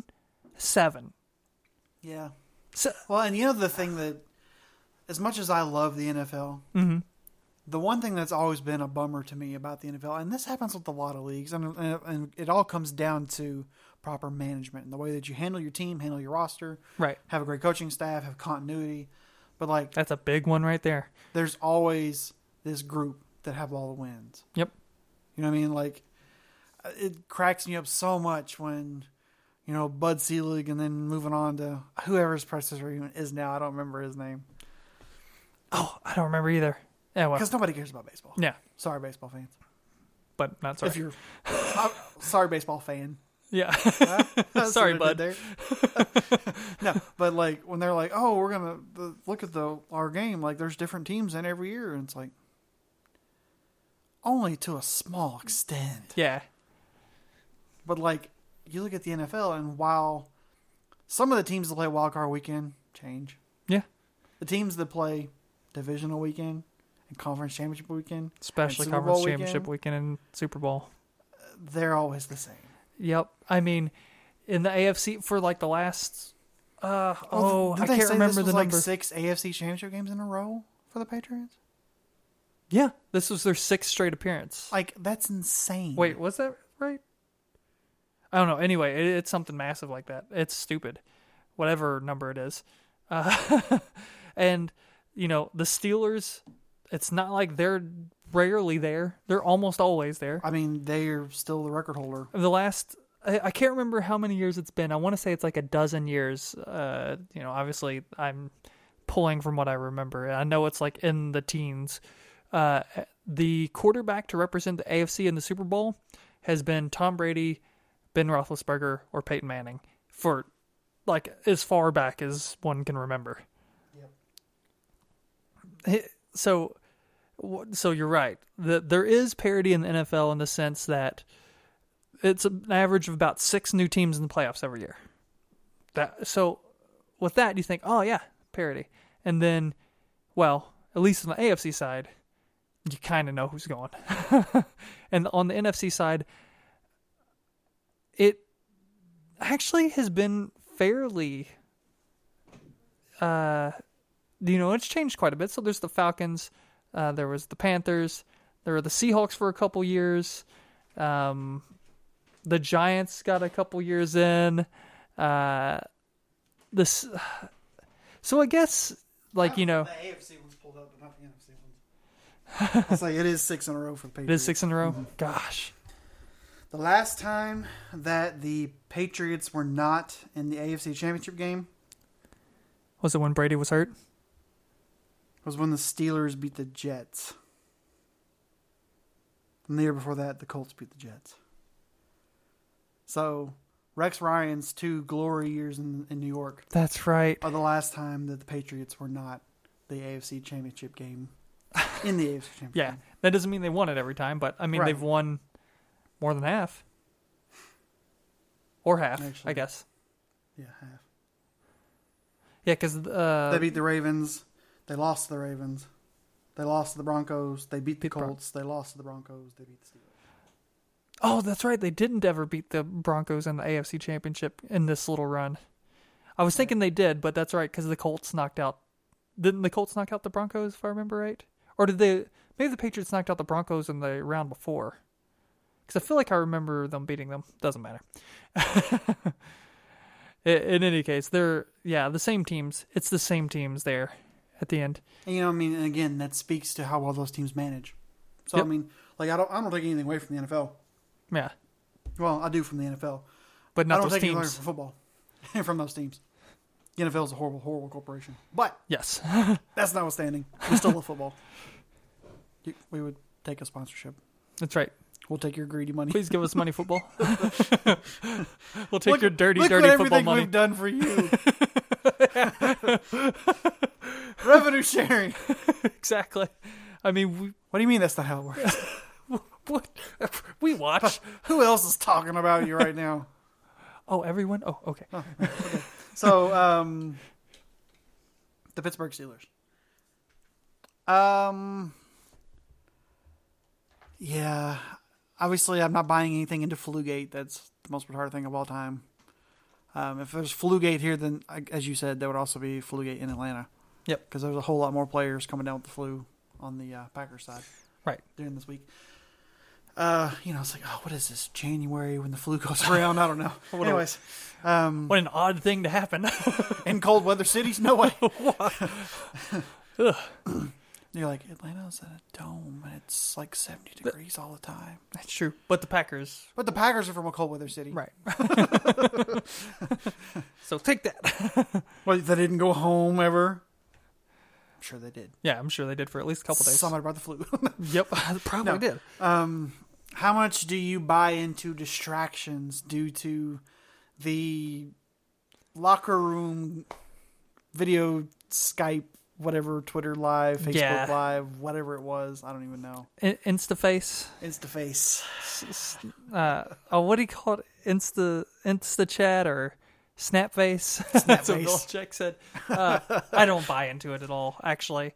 Yeah. So, Well, and you know the thing that, as much as I love the NFL, the one thing that's always been a bummer to me about the NFL, and this happens with a lot of leagues, and it all comes down to proper management and the way that you handle your team, handle your roster, right. have a great coaching staff, have continuity. But like, That's a big one right there. there's always this group that have all the wins. Yep. You know what I mean? Like, it cracks me up so much when, Bud Selig, and then moving on to whoever his predecessor even is now. I don't remember his name. Oh, I don't remember either. Yeah, well, Because nobody cares about baseball. yeah, Sorry, baseball fans. but not sorry. If you're... sorry, baseball fan. Yeah. That's Sorry, what I bud. did there. No, but like, when they're like, oh, we're going to look at our game, like, there's different teams in every year, and it's like, only to a small extent. Yeah. But like, you look at the NFL, and while some of the teams that play Wild Card Weekend change, Yeah. the teams that play Divisional Weekend and Conference Championship Weekend, Especially and Super Conference Bowl Championship weekend and Super Bowl. they're always the same. Yep. I mean, in the AFC for like the last, I Didn't they can't say remember this was the like number. 6 AFC Championship games in a row for the Patriots? Yeah. This was their 6th straight appearance. Like, that's insane. Wait, was that right? I don't know. Anyway, it's something massive like that. It's stupid. Whatever number it is. And, the Steelers, it's not like they're rarely there. They're almost always there. I mean, they're still the record holder. The last, I can't remember how many years it's been. I want to say it's like a dozen years. Obviously I'm pulling from what I remember. I know it's like in the teens. The quarterback to represent the AFC in the Super Bowl has been Tom Brady, Ben Roethlisberger, or Peyton Manning for like as far back as one can remember. Yep. So you're right. There is parity in the NFL in the sense that it's an average of about 6 new teams in the playoffs every year. So with that, you think, oh yeah, parity. And then, well, at least on the AFC side, you kind of know who's going. And on the NFC side, it actually has been fairly, it's changed quite a bit. So there's the Falcons, there was the Panthers, there were the Seahawks for a couple years, the Giants got a couple years in, so I guess, like, The AFC ones pulled up, but not the NFC ones. It's like it is 6 in a row for the Patriots. It is 6 in a row? Mm-hmm. Gosh. The last time that the Patriots were not in the AFC Championship game was it when Brady was hurt? Was when the Steelers beat the Jets. And the year before that, the Colts beat the Jets. So, Rex Ryan's 2 glory years in New York. That's right. Are the last time that the Patriots were not the AFC Championship game. In the AFC Championship yeah, game. that doesn't mean they won it every time, but I mean, they've won more than half. Or half, actually, I guess. Yeah, half. Yeah, because... they beat the Ravens. They lost to the Ravens. They lost to the Broncos. They beat the Colts. They lost to the Broncos. They beat the Steelers. Oh, that's right. They didn't ever beat the Broncos in the AFC Championship in this little run. I was thinking they did, but that's right, because the Colts knocked out... Didn't the Colts knock out the Broncos, if I remember right? Or did they... Maybe the Patriots knocked out the Broncos in the round before. Because I feel like I remember them beating them. Doesn't matter. In any case, they're... Yeah, the same teams. It's the same teams there at the end. And, I mean, and again, that speaks to how well those teams manage. So, I mean, like, I don't take anything away from the NFL. Yeah. Well, I do from the NFL. But not I don't those take anything away teams. from football. from those teams. The NFL is a horrible, horrible corporation. But yes. That's notwithstanding. We still love football. We would take a sponsorship. That's right. We'll take your greedy money. Please give us money, football. We'll take your dirty look football money. We've done for you. Revenue sharing. Exactly. I mean, what do you mean that's not how it works? What? We watch. Who else is talking about you right now? Oh, everyone? Oh, okay. Oh, okay. So, the Pittsburgh Steelers. Yeah. Obviously, I'm not buying anything into Flugate. That's the most retarded thing of all time. If there's Flugate here, then, as you said, there would also be Flugate in Atlanta. Yep. Because there's a whole lot more players coming down with the flu on the Packers side. Right. During this week. It's like, what is this? January when the flu goes around? I don't know. Anyways. What an odd thing to happen. In cold weather cities? No way. You're like, Atlanta's in a dome, and it's like 70 degrees all the time. That's true. But the Packers are from a cold weather city. Right. So take that. Well, they didn't go home ever. I'm sure they did. Yeah, I'm sure they did for at least a couple days. Somebody brought the flu. Yep, probably did. How much do you buy into distractions due to the locker room video, Skype, whatever, Twitter Live, Facebook Live, whatever it was? I don't even know. Instaface. What do you call it? Insta chat or Snapface? That's what Belichick said. I don't buy into it at all, actually.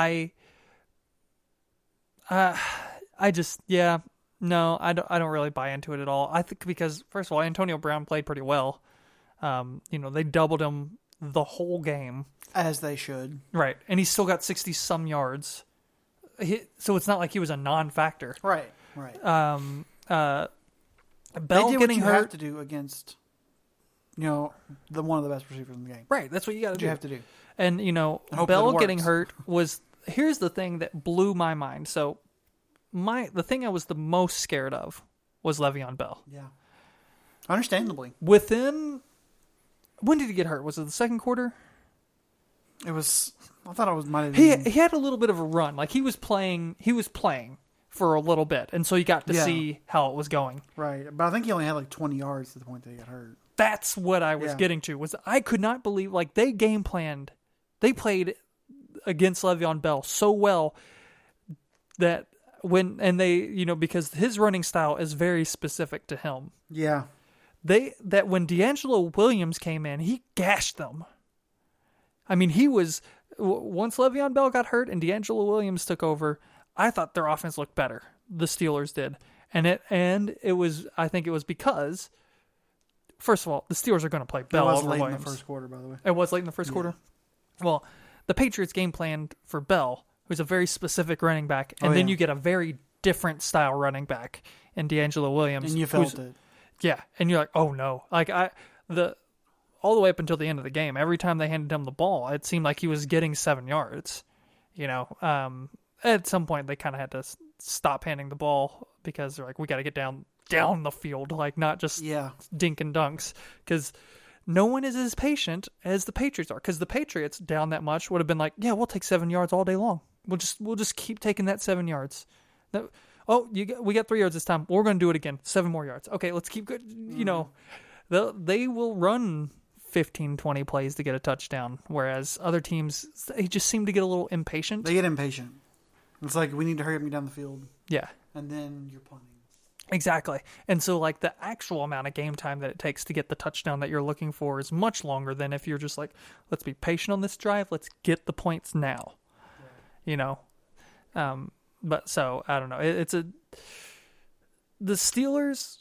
No, I don't really buy into it at all. I think because, first of all, Antonio Brown played pretty well. They doubled him the whole game. As they should. Right. And he still got 60-some yards. So it's not like he was a non-factor. Right. Bell they did getting what you hurt. have to do against, one of the best receivers in the game. Right. That's what you got to do. You have to do. And, Bell getting hurt was... Here's the thing that blew my mind. So... The thing I was the most scared of was Le'Veon Bell. Yeah. Understandably. When did he get hurt? Was it the second quarter? I thought it might have been. He had a little bit of a run. Like he was playing for a little bit. And so you got to see how it was going. Right. But I think he only had like 20 yards to the point that he got hurt. That's what I was getting to. Was I could not believe, like, they game planned. They played against Le'Veon Bell so well that because his running style is very specific to him. Yeah. That when D'Angelo Williams came in, he gashed them. I mean, he was, once Le'Veon Bell got hurt and D'Angelo Williams took over, I thought their offense looked better. The Steelers did. And it was, I think it was because, first of all, the Steelers are going to play Bell over Williams. It was late in the first quarter, by the way. It was late in the first quarter? Well, the Patriots game planned for Bell, who's a very specific running back, and then you get a very different style running back in D'Angelo Williams. And you felt it. Yeah, and you're like, oh no. Like all the way up until the end of the game, every time they handed him the ball, it seemed like he was getting 7 yards. And at some point they kind of had to stop handing the ball because they're like, we got to get down the field, like not just dink and dunks, because no one is as patient as the Patriots are. Because the Patriots down that much would have been like, yeah, we'll take 7 yards all day long. We'll just keep taking that 7 yards. We got 3 yards this time. We're going to do it again. 7 more yards. Okay, let's keep good. You know, they will run 15, 20 plays to get a touchdown, whereas other teams, they just seem to get a little impatient. They get impatient. It's like, we need to hurry up and get down the field. Yeah. And then you're punting. Exactly. And so, like, the actual amount of game time that it takes to get the touchdown that you're looking for is much longer than if you're just like, let's be patient on this drive. Let's get the points now. Right. You know? But so, I don't know. The Steelers,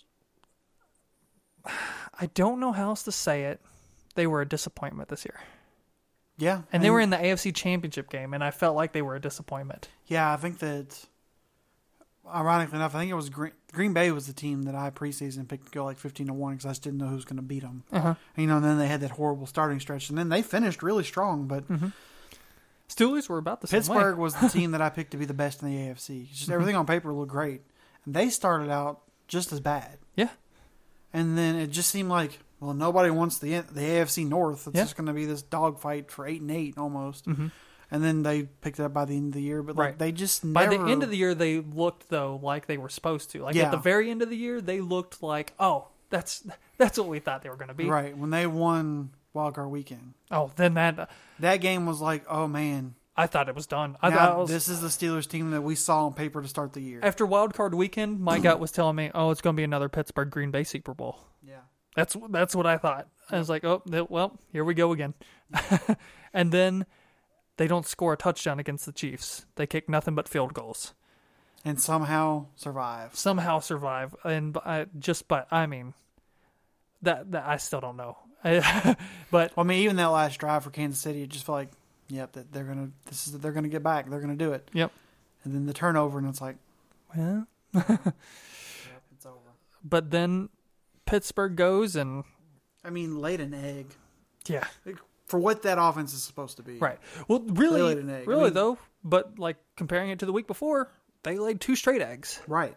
I don't know how else to say it. They were a disappointment this year. Yeah. And they were in the AFC Championship game, and I felt like they were a disappointment. Yeah, I think that, ironically enough, I think it was Green Bay was the team that I preseason picked to go like 15-1 because I just didn't know who was going to beat them. Uh-huh. And, and then they had that horrible starting stretch, and then they finished really strong. But Steelers were about the same way. Pittsburgh was the team that I picked to be the best in the AFC. Just everything on paper looked great, and they started out just as bad. Yeah. And then it just seemed like, well, nobody wants the AFC North. It's just going to be this dogfight for 8-8 almost. Mm-hmm. And then they picked it up by the end of the year. But they just never... By the end of the year, they looked, though, like they were supposed to. Like, at the very end of the year, they looked like, oh, that's what we thought they were going to be. Right. When they won Wild Card Weekend. Oh, then that game was like, oh, man. I thought it was done. This is the Steelers team that we saw on paper to start the year. After Wild Card Weekend, my gut was telling me, oh, it's going to be another Pittsburgh-Green Bay Super Bowl. Yeah. That's what I thought. I was like, oh, well, here we go again. And then they don't score a touchdown against the Chiefs. They kick nothing but field goals. And somehow survive. And I mean, that I still don't know. But I mean, even that last drive for Kansas City, it just felt like, yep, that they're gonna get back. They're gonna do it. Yep. And then the turnover, and it's like, well, yep, it's over. But then Pittsburgh goes and, I mean, laid an egg. Yeah. For what that offense is supposed to be. Right. Well, really, laid an egg. though, but like comparing it to the week before, they laid 2 straight eggs. Right.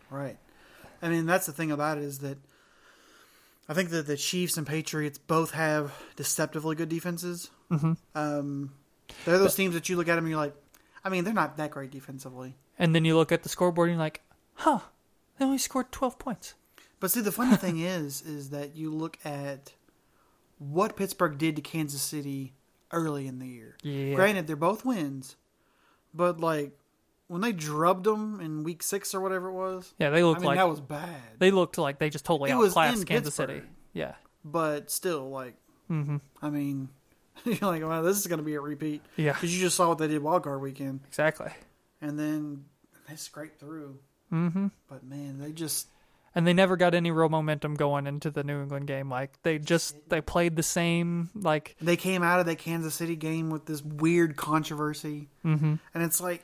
I mean, that's the thing about it is that I think that the Chiefs and Patriots both have deceptively good defenses. Mm-hmm. They're those teams that you look at them and you're like, I mean, they're not that great defensively. And then you look at the scoreboard and you're like, huh, they only scored 12 points. But see, the funny thing is that you look at what Pittsburgh did to Kansas City early in the year. Yeah. Granted, they're both wins, but like when they drubbed them in week 6 or whatever it was. Yeah, they looked like that was bad. They looked like they just totally outclassed Kansas City. Yeah, but still, like, I mean, you're like, well, this is going to be a repeat. Yeah, because you just saw what they did Wild Card Weekend. Exactly. And then they scraped through. But man, they just. And they never got any real momentum going into the New England game. Like, they played the same, like... They came out of that Kansas City game with this weird controversy. Mm-hmm. And it's like,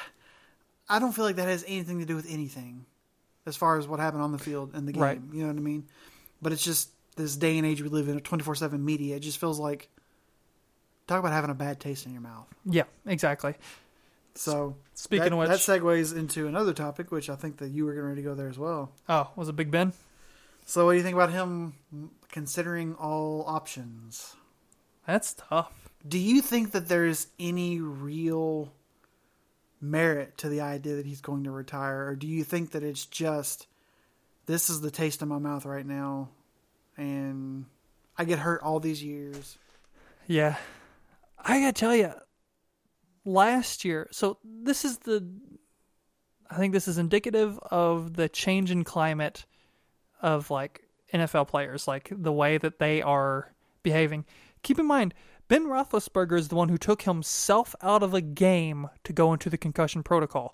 I don't feel like that has anything to do with anything as far as what happened on the field in the game. Right. You know what I mean? But it's just this day and age we live in, a 24/7 media. It just feels like, talk about having a bad taste in your mouth. Yeah, exactly. So, speaking of which, that segues into another topic, which I think that you were getting ready to go there as well. Oh, was it Big Ben? So, what do you think about him considering all options? That's tough. Do you think that there's any real merit to the idea that he's going to retire, or do you think that it's just, this is the taste in my mouth right now, and I get hurt all these years? Yeah, I gotta tell you. Last year, so I think this is indicative of the change in climate of like NFL players, like the way that they are behaving. Keep in mind, Ben Roethlisberger is the one who took himself out of a game to go into the concussion protocol.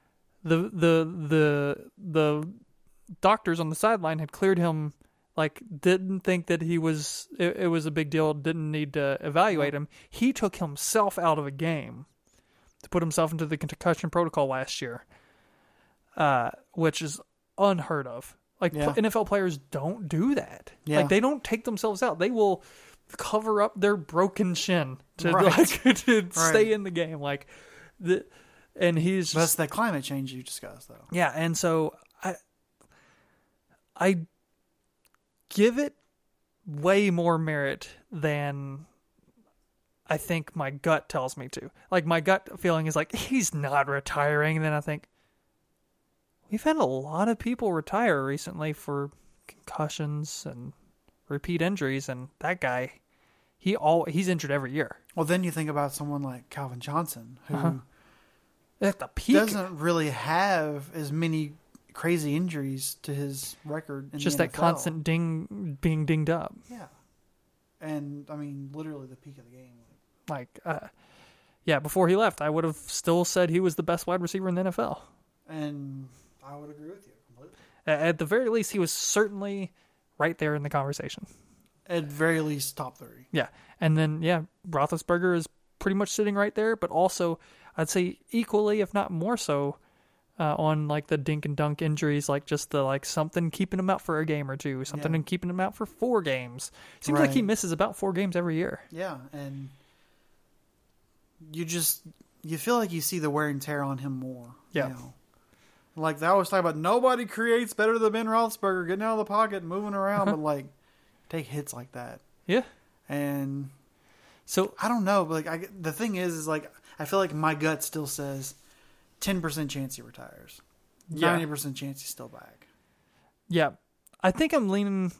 The doctors on the sideline had cleared him, like didn't think that it was a big deal, didn't need to evaluate him. He took himself out of a game to put himself into the concussion protocol last year, which is unheard of. Like, NFL players don't do that. Yeah. Like, they don't take themselves out. They will cover up their broken shin to stay in the game. Like, And he's That's that climate change you discussed, though. yeah, and so I give it way more merit than I think my gut tells me to. Like, my gut feeling is like, he's not retiring. And then I think, we've had a lot of people retire recently for concussions and repeat injuries, and that guy, he's injured every year. Well, then you think about someone like Calvin Johnson, who At the peak, doesn't really have as many crazy injuries to his record. In just the that NFL. constant being dinged up. Yeah. And, I mean, literally the peak of the game. Like, yeah, before he left, I would have still said he was the best wide receiver in the NFL. And I would agree with you completely. At the very least, he was certainly right there in the conversation. At very least, top 30. Yeah. And then, yeah, Roethlisberger is pretty much sitting right there, but also, I'd say equally, if not more so, on like the dink and dunk injuries, like just the like something keeping him out for a game or two, something and keeping him out for 4 games. Seems like he misses about 4 games every year. Yeah, and you feel like you see the wear and tear on him more. Yeah. You know? Like, they always talk about nobody creates better than Ben Roethlisberger, getting out of the pocket and moving around, but like, take hits like that. Yeah. And so I don't know, but like, the thing is like, I feel like my gut still says 10% chance he retires. 90% chance he's still back. Yeah. I think I'm leaning.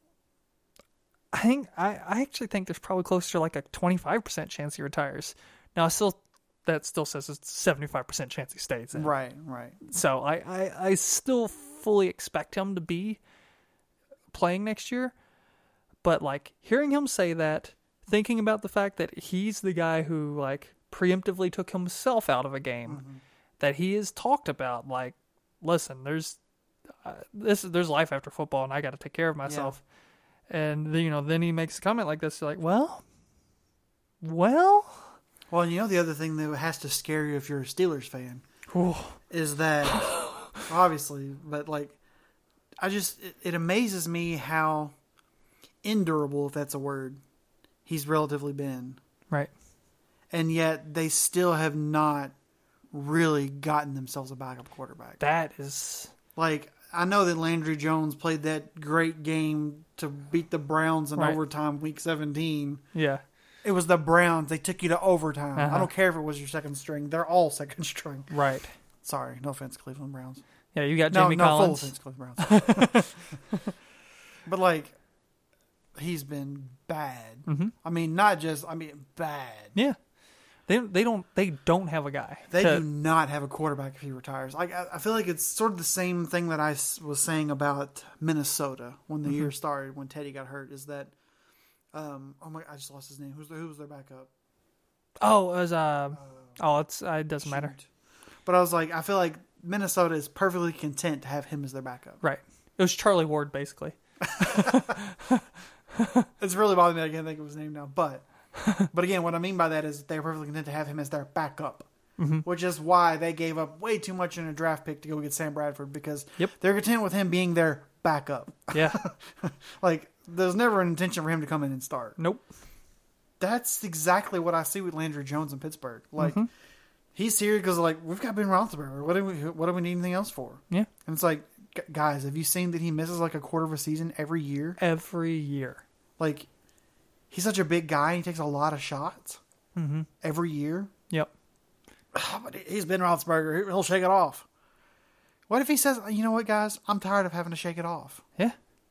I actually think there's probably closer to like a 25% chance he retires. Now, that still says it's 75% chance he stays in. Right. So I still fully expect him to be playing next year. But like hearing him say that, thinking about the fact that he's the guy who like preemptively took himself out of a game, that he has talked about, like, listen, there's life after football, and I got to take care of myself. Yeah. And then he makes a comment like this, you're like, well, and the other thing that has to scare you if you're a Steelers fan is that obviously, but like, it amazes me how endurable, if that's a word, he's relatively been. Right. And yet they still have not really gotten themselves a backup quarterback. That is... Like, I know that Landry Jones played that great game to beat the Browns in overtime week 17. Yeah. It was the Browns. They took you to overtime. I don't care if it was your second string. They're all second string. Right. Sorry. No offense, Cleveland Browns. Yeah, you got Jamie Collins. Full offense, Cleveland Browns. But, like, he's been bad. Mm-hmm. I mean, bad. Yeah. They don't have a guy. They do not have a quarterback if he retires. I feel like it's sort of the same thing that I was saying about Minnesota when the year started, when Teddy got hurt, is that I just lost his name. Who was their backup? Oh, it was it doesn't matter. But I was like, I feel like Minnesota is perfectly content to have him as their backup. Right. It was Charlie Ward, basically. It's really bothering me. I can't think of his name now. But again, what I mean by that is they're perfectly content to have him as their backup, which is why they gave up way too much in a draft pick to go get Sam Bradford, because they're content with him being their backup. Yeah. Like, there's never an intention for him to come in and start. Nope. That's exactly what I see with Landry Jones in Pittsburgh. Like, he's here because, like, we've got Ben Roethlisberger. What do we need anything else for? Yeah. And it's like, guys, have you seen that he misses like a quarter of a season every year? Every year. Like, he's such a big guy. He takes a lot of shots every year. Yep. But he's Ben Roethlisberger. He'll shake it off. What if he says, you know what, guys? I'm tired of having to shake it off. Yeah.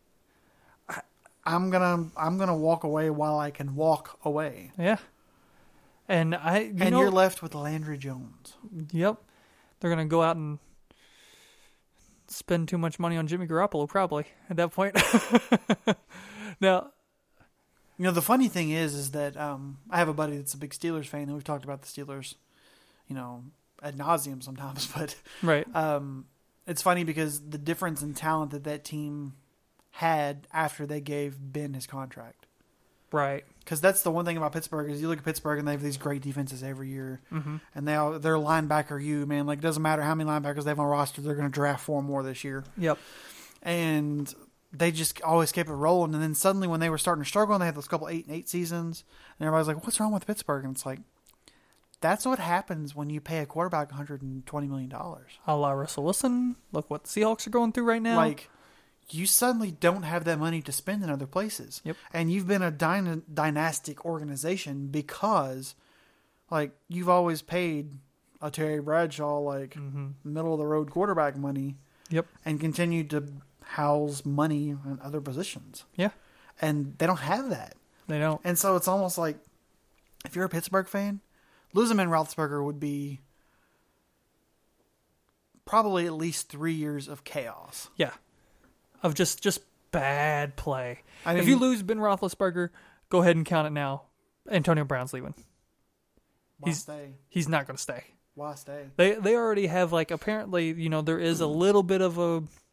I'm gonna walk away while I can walk away. Yeah. And you're left with Landry Jones. Yep. They're gonna go out and spend too much money on Jimmy Garoppolo, probably, at that point. Now, the funny thing is that I have a buddy that's a big Steelers fan, and we've talked about the Steelers, ad nauseum sometimes. But right. It's funny because the difference in talent that team had after they gave Ben his contract. Right. Because that's the one thing about Pittsburgh is you look at Pittsburgh and they have these great defenses every year, and their linebacker, man, like, it doesn't matter how many linebackers they have on roster, they're going to draft 4 more this year. Yep. And they just always kept it rolling. And then suddenly when they were starting to struggle, and they had those couple 8-8 seasons, and everybody's like, "What's wrong with Pittsburgh?" And it's like, that's what happens when you pay a quarterback $120 million. A la Russell Wilson. Look what the Seahawks are going through right now. Like, you suddenly don't have that money to spend in other places. Yep. And you've been a dynastic organization because, like, you've always paid a Terry Bradshaw, like, middle-of-the-road quarterback money. Yep. And continued to house money in other positions. Yeah. And they don't have that. They don't. And so it's almost like, if you're a Pittsburgh fan, losing Ben Roethlisberger would be probably at least 3 years of chaos. Yeah. Of just bad play. I mean, if you lose Ben Roethlisberger, go ahead and count it now. Antonio Brown's leaving. stay? He's not going to stay. Why stay? They already have, like, apparently, there is a little bit of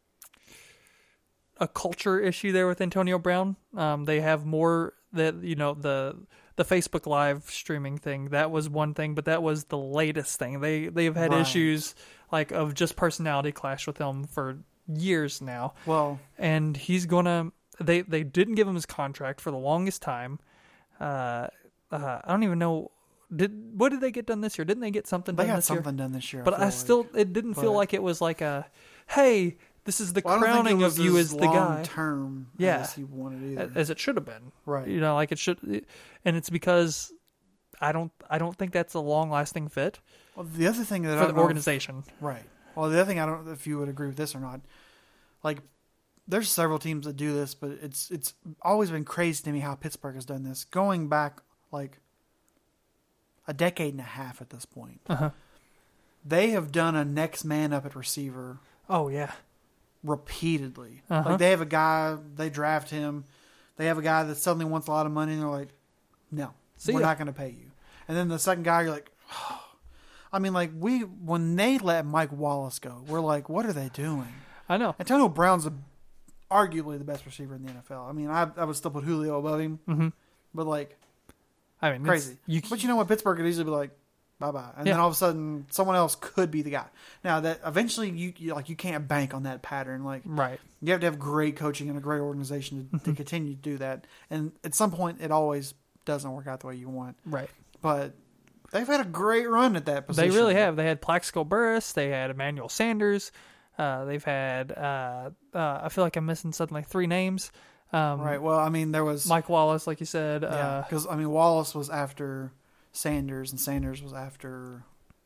a culture issue there with Antonio Brown. They have more that, the Facebook Live streaming thing, that was one thing, but that was the latest thing. They've had issues, like, of just personality clash with him for years now. Well, and he's gonna. They didn't give him his contract for the longest time. I don't even know. What did they get done this year? Didn't they get something done this year? They got something done this year. But it didn't feel like it was like a, hey, this is the crowning of you as the guy. Term, yeah, as he wanted either. As it should have been. Right. Like it should, and it's because I don't think that's a long lasting fit. Well, the other thing that for the organization, right? Well, the other thing, I don't know if you would agree with this or not. Like, there's several teams that do this, but it's always been crazy to me how Pittsburgh has done this, going back like a decade and a half at this point. They have done a next man up at receiver. Oh yeah, repeatedly. Like, they have a guy, they draft him. They have a guy that suddenly wants a lot of money, and they're like, "No, we're not going to pay you." And then the second guy, you're like, oh. I mean, like, when they let Mike Wallace go, we're like, what are they doing? I know. Antonio Brown's arguably the best receiver in the NFL. I mean, I would still put Julio above him, but, like, I mean, crazy. But you know what? Pittsburgh could easily be like, bye-bye. And then all of a sudden, someone else could be the guy. Now, that eventually, you can't bank on that pattern. Like, right. You have to have great coaching and a great organization to continue to do that. And at some point, it always doesn't work out the way you want. Right. But they've had a great run at that position. They really have. They had Plaxico Burress. They had Emmanuel Sanders. They've had, I feel like I'm missing suddenly 3 names. Right. Well, I mean, there was Mike Wallace, like you said. Yeah, because, I mean, Wallace was after Sanders, and Sanders was after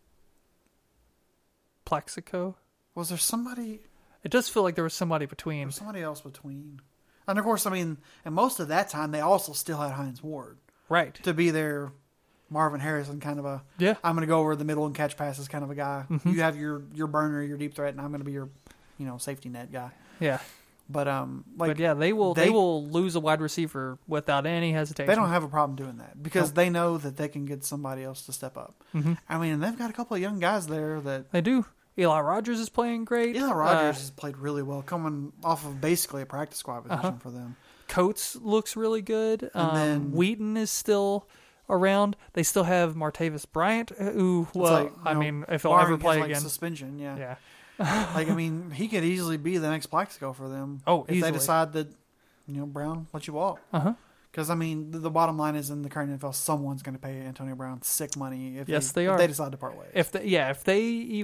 Plaxico. Was there somebody? It does feel like there was somebody between. There was somebody else between. And, of course, I mean, and most of that time, they also still had Hines Ward. Right. To be their Marvin Harrison kind of a, I'm going to go over the middle and catch passes kind of a guy. You have your burner, your deep threat, and I'm going to be your, safety net guy. Yeah. But they will lose a wide receiver without any hesitation. They don't have a problem doing that because they know that they can get somebody else to step up. I mean, they've got a couple of young guys there that they do. Eli Rogers is playing great. Eli Rogers has played really well, coming off of basically a practice squad position for them. Coates looks really good. And then Wheaton is still around. They still have Martavis Bryant, who, if he'll ever play again, suspension, yeah. Like, I mean, he could easily be the next Plaxico for them. Oh, if easily. they decide that, Brown let you walk. Because, I mean, the bottom line is in the current NFL, someone's going to pay Antonio Brown sick money if they decide to part ways. If they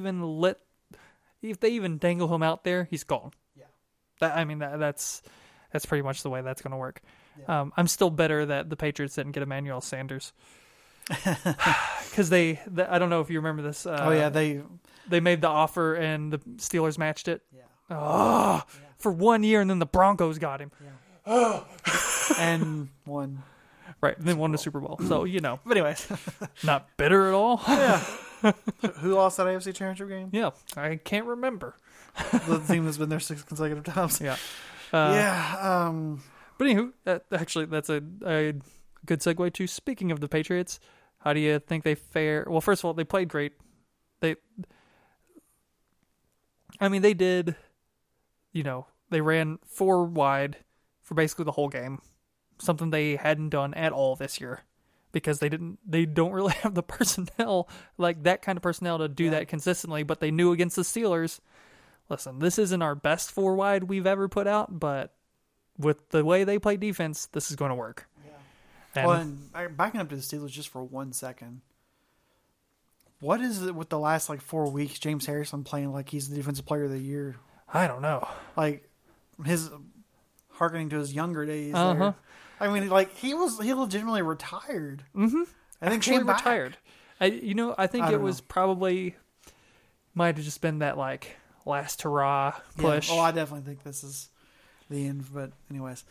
even dangle him out there, he's gone. Yeah. That's pretty much the way that's going to work. Yeah. I'm still better that the Patriots didn't get Emmanuel Sanders. Because I don't know if you remember this. They made the offer and the Steelers matched it. Yeah. For 1 year, and then the Broncos got him. Yeah. And won. Right, and then won the Super Bowl. So, But anyways, not bitter at all. Yeah. Who lost that AFC Championship game? Yeah, I can't remember. The team that's been there 6 consecutive times. Yeah. But anywho, that's a good segue to speaking of the Patriots. How do you think they fare? Well, first of all, they played great. They did, they ran 4 wide for basically the whole game. Something they hadn't done at all this year because they don't really have the personnel, like that kind of personnel to do that consistently, but they knew against the Steelers, listen, this isn't our best 4 wide we've ever put out, but with the way they play defense, this is going to work. Yeah. And backing up to the Steelers just for 1 second, What is it with the last 4 weeks? James Harrison playing like he's the defensive player of the year. I don't know. Like his harkening to his younger days. Uh-huh. There. I mean, he legitimately retired. Mm-hmm. And then Actually came back. retired. I think it was probably might have just been that last hurrah push. Yeah. Oh, I definitely think this is the end. But anyways,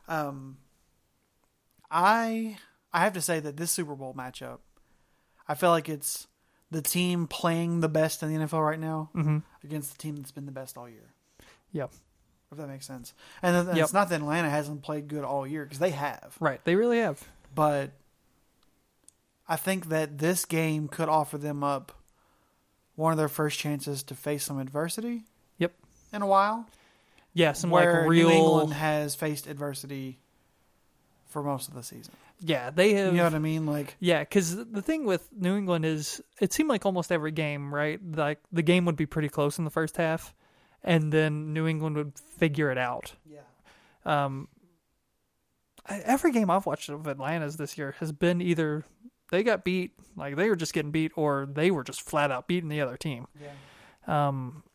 I have to say that this Super Bowl matchup, I feel like it's the team playing the best in the NFL right now against the team that's been the best all year. Yep. If that makes sense. And it's not that Atlanta hasn't played good all year, because they have. Right. They really have. But I think that this game could offer them up one of their first chances to face some adversity. Yep. In a while. Yeah, some where real... New England has faced adversity for most of the season. Yeah, they have... You know what I mean? Yeah, because the thing with New England is it seemed like almost every game, right? Like the game would be pretty close in the first half, and then New England would figure it out. Yeah. Every game I've watched of Atlanta's this year has been either they got beat, like they were just getting beat, or they were just flat out beating the other team. Yeah.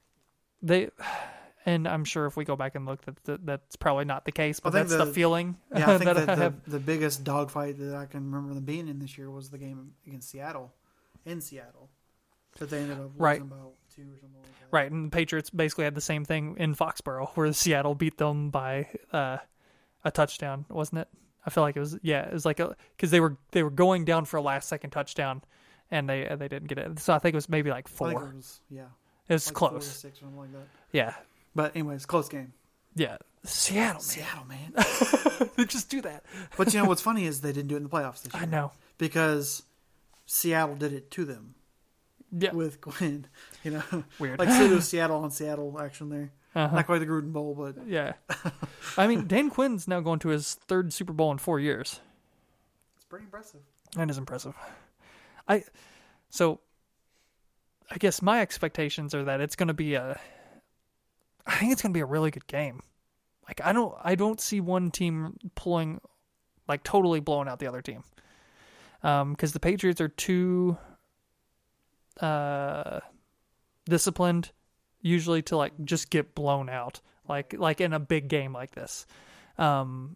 And I'm sure if we go back and look, that's probably not the case, but that's the feeling. Yeah, I think that I have. the biggest dogfight that I can remember them being in this year was the game against Seattle, in Seattle, that they ended up losing about 2 or something like that. Right, and the Patriots basically had the same thing in Foxborough, where Seattle beat them by a touchdown, wasn't it? I feel like it was. Yeah, it was because they were going down for a last second touchdown, and they didn't get it. So I think it was maybe 4. I think it was, yeah. It was close. 4 or 6 or something like that. Yeah. But anyways, close game. Yeah. Seattle, man. They just do that. But what's funny is they didn't do it in the playoffs this year. I know. Because Seattle did it to them. Yeah. With Gwen. Weird. Pseudo Seattle on Seattle action there. Uh-huh. Not quite the Gruden Bowl, but... Yeah. I mean, Dan Quinn's now going to his 3rd Super Bowl in 4 years. It's pretty impressive. That is impressive. I guess my expectations are that it's going to be I think it's going to be a really good game. I don't see one team pulling, totally blowing out the other team. Because the Patriots are too disciplined, usually to just get blown out, like in a big game like this. And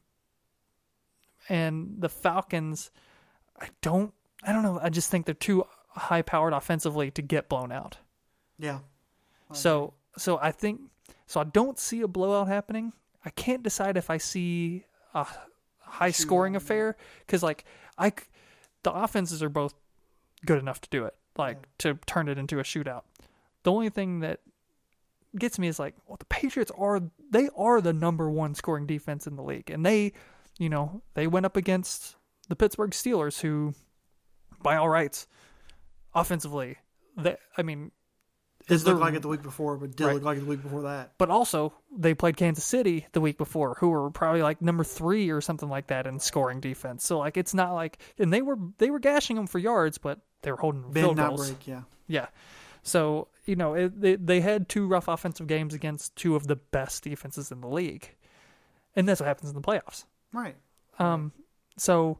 the Falcons, I don't know. I just think they're too high powered offensively to get blown out. Yeah. So I think. So I don't see a blowout happening. I can't decide if I see a high-scoring affair because, the offenses are both good enough to do it, to turn it into a shootout. The only thing that gets me is the Patriots are the number 1 scoring defense in the league, and they went up against the Pittsburgh Steelers, who, by all rights, offensively, Didn't look like it the week before, but did look like it the week before that. But also, they played Kansas City the week before, who were probably number 3 or something like that in scoring defense. So it's not and they were gashing them for yards, but they were holding field goals. Break, yeah. Yeah. So they had 2 rough offensive games against 2 of the best defenses in the league, and that's what happens in the playoffs. Right. So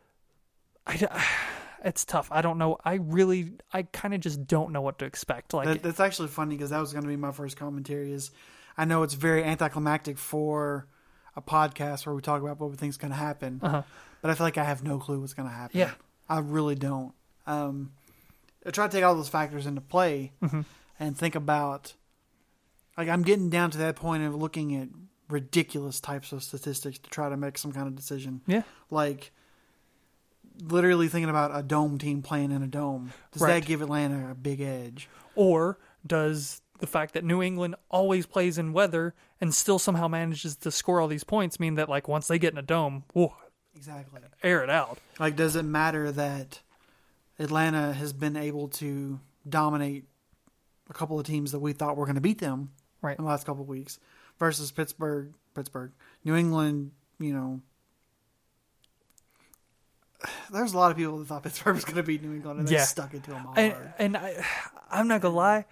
it's tough. I don't know. I kind of just don't know what to expect. That's actually funny because that was going to be my first commentary. Is I know it's very anticlimactic for a podcast where we talk about what we think is going to happen, but I feel like I have no clue what's going to happen. Yeah, I really don't. I try to take all those factors into play and think about. I'm getting down to that point of looking at ridiculous types of statistics to try to make some kind of decision. Yeah, literally thinking about a dome team playing in a dome. Does that give Atlanta a big edge? Or does the fact that New England always plays in weather and still somehow manages to score all these points mean that once they get in a dome, whoa, exactly, air it out? Does it matter that Atlanta has been able to dominate a couple of teams that we thought were going to beat them in the last couple of weeks versus Pittsburgh, New England, there's a lot of people that thought Pittsburgh was going to beat New England, and they stuck it to them all hard. And I'm not going to lie,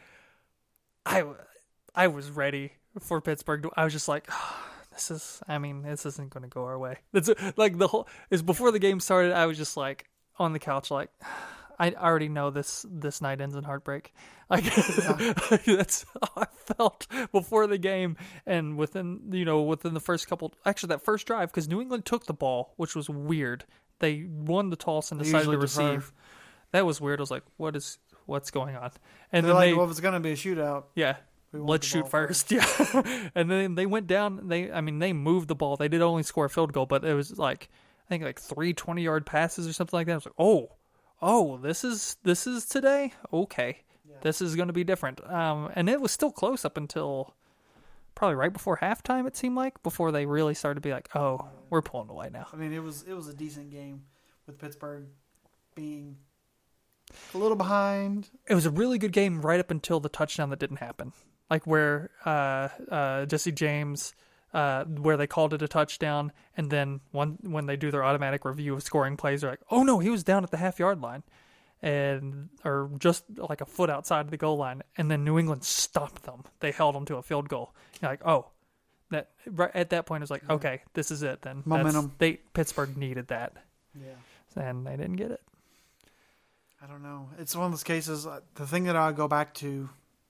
I was ready for Pittsburgh. I was just this isn't going to go our way. It's before the game started, I was just on the couch I already know this night ends in heartbreak. Like that's how I felt before the game, and within the first couple, actually that first drive, because New England took the ball, which was weird. They won the toss and decided to receive. That was weird. I was like, what's going on? And they're then like, well, if it's going to be a shootout, yeah, let's shoot first. Yeah, and then they went down. They moved the ball. They did only score a field goal, but it was like I think like 3 20-yard passes or something like that. I was like, oh, this is today. Okay, yeah. This is going to be different. And it was still close up until probably right before halftime. It seemed like before they really started to be like, oh, we're pulling away now. I mean, it was a decent game with Pittsburgh being a little behind. It was a really good game right up until the touchdown that didn't happen. Like where Jesse James, where they called it a touchdown, and then when they do their automatic review of scoring plays, they're like, oh no, he was down at the half-yard line, or just like a foot outside the goal line, and then New England stopped them. They held them to a field goal. You're like, oh, that right at that point it was like, okay, this is it then. Momentum. Pittsburgh needed that. Yeah. And they didn't get it. I don't know. It's one of those cases. The thing that I go back to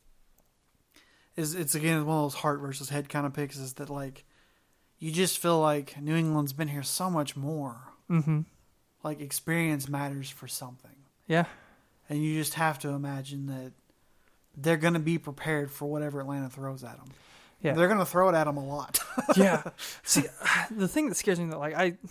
is it's again one of those heart versus head kind of picks. Is that like you just feel like New England's been here so much more. Mm-hmm. Like experience matters for something. Yeah. And you just have to imagine that they're going to be prepared for whatever Atlanta throws at them. Yeah. They're going to throw it at them a lot. Yeah. See, the thing that scares me that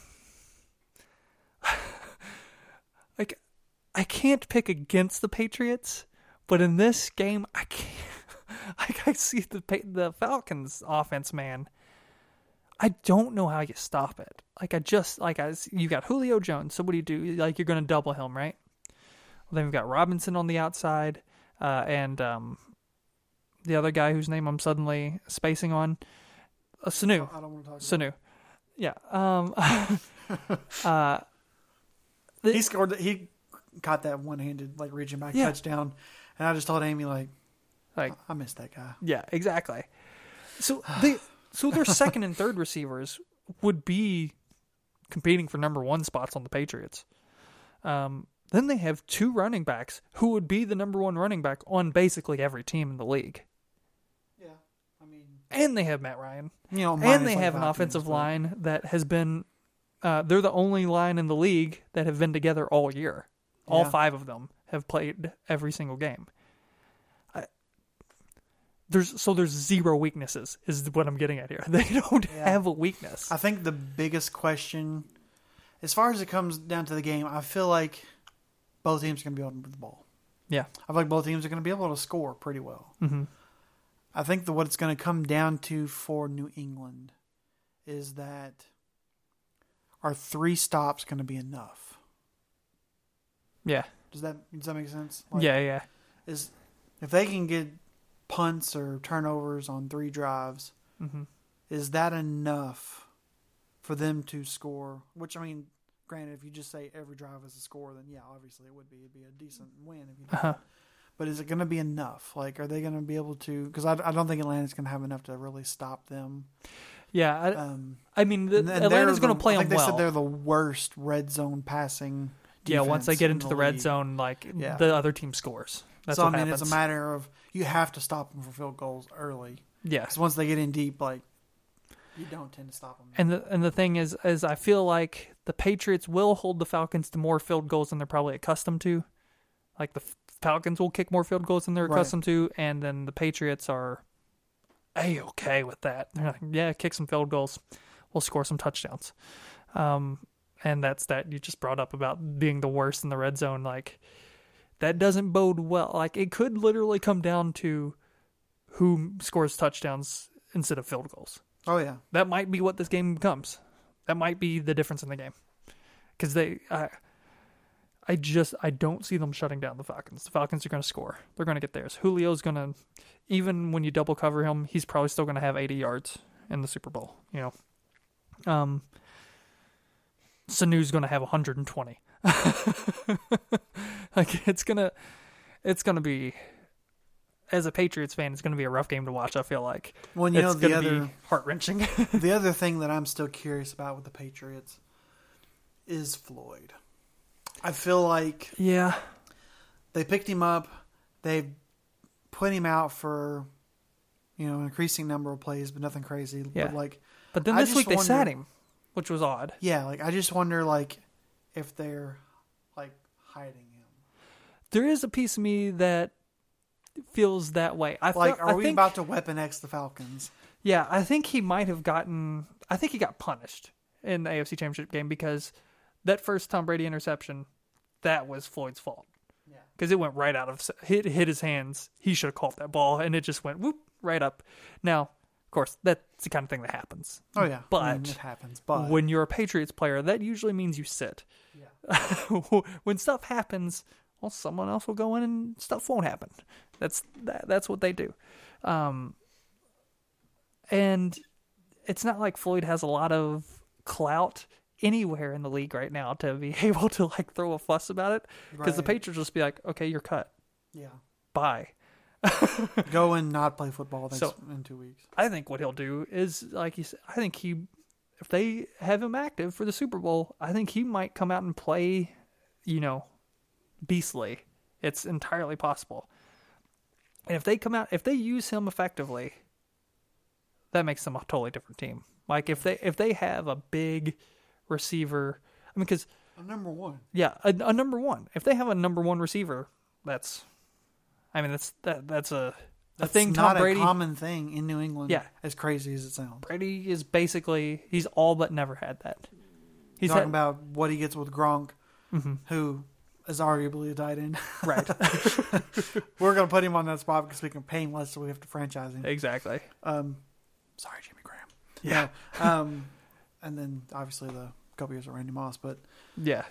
I can't pick against the Patriots, but in this game I can't. Like I see the Falcons offense, man. I don't know how you stop it. You got Julio Jones. So what do you do? Like you're going to double him, right? Well, then we've got Robinson on the outside, and the other guy whose name I'm suddenly spacing on, Sanu. I don't want to talk about Sanu. Yeah. He scored. He caught that one-handed, like reaching back touchdown, and I just told Amy, like I missed that guy. Yeah, exactly. So their second and third receivers would be competing for number 1 spots on the Patriots. Then they have 2 running backs who would be the number 1 running back on basically every team in the league. Yeah, I mean, and they have Matt Ryan. And they have an offensive line that has been. They're the only line in the league that have been together all year. All 5 of them have played every single game. There's 0 weaknesses is what I'm getting at here. They don't have a weakness. I think the biggest question, as far as it comes down to the game, I feel like both teams are going to be able to move the ball. Yeah. I feel like both teams are going to be able to score pretty well. Mm-hmm. I think what it's going to come down to for New England is that are 3 stops going to be enough? Yeah. Does that make sense? Yeah. Is if they can get punts or turnovers on 3 drives, is that enough for them to score? Which, I mean, granted, if you just say every drive is a score, then obviously it would be. It'd be a decent win if you did. But is it going to be enough? Like, are they going to be able to? Because I don't think Atlanta's going to have enough to really stop them. Yeah, I mean, Atlanta's going to play them well. They said they're the worst red zone passing defense. Yeah, once they get into the red zone, the other team scores. That's what happens. It's a matter of you have to stop them for field goals early. Yeah, because once they get in deep, you don't tend to stop them. And the thing is I feel like the Patriots will hold the Falcons to more field goals than they're probably accustomed to. Like the Falcons will kick more field goals than they're accustomed to, and then the Patriots are okay with that. They're like, kick some field goals, we'll score some touchdowns. And that's that you just brought up about being the worst in the red zone. Like that doesn't bode well. Like it could literally come down to who scores touchdowns instead of field goals. Oh yeah, that might be what this game becomes. That might be the difference in the game because I don't see them shutting down the Falcons. The Falcons are going to score. They're going to get theirs. Julio's going to, even when you double cover him, he's probably still going to have 80 yards in the Super Bowl. Sanu's going to have 120. Like it's gonna be, as a Patriots fan, it's going to be a rough game to watch. I feel like. Well, it's going to be heart wrenching. The other thing that I'm still curious about with the Patriots is Floyd. I feel like they picked him up. They put him out for, an increasing number of plays, but nothing crazy. Yeah. But then this week they sat him, which was odd. Yeah, I just wonder, if they're, hiding him. There is a piece of me that feels that way. Are we about to Weapon X the Falcons? Yeah, I think he might have gotten... I think he got punished in the AFC Championship game because that first Tom Brady interception, that was Floyd's fault. Yeah. Because it went right out of... Hit his hands. He should have caught that ball, and it just went whoop, right up. Now, of course, that's the kind of thing that happens. Oh, yeah. But it happens. But when you're a Patriots player, that usually means you sit. Yeah. When stuff happens, well, someone else will go in and stuff won't happen. That's what they do. And it's not like Floyd has a lot of clout anywhere in the league right now to be able to throw a fuss about it, because the Patriots will just be like, okay, you're cut. Yeah. Bye. Go and not play football in 2 weeks. I think what he'll do is, like you said, I think if they have him active for the Super Bowl, I think he might come out and play, beastly. It's entirely possible. And if they use him effectively, that makes them a totally different team. If they have a big receiver, because a number one. Yeah, a number one. If they have a number one receiver, that's a thing. Tom Brady, not a common thing in New England. Yeah, as crazy as it sounds. Brady is basically, he's all but never had that. He's talking about what he gets with Gronk, mm-hmm. who is arguably a tight end. Right. We're going to put him on that spot because we can pay him less, so we have to franchise him. Exactly. Sorry, Jimmy Graham. Yeah. And then obviously the couple years of Randy Moss, but yeah,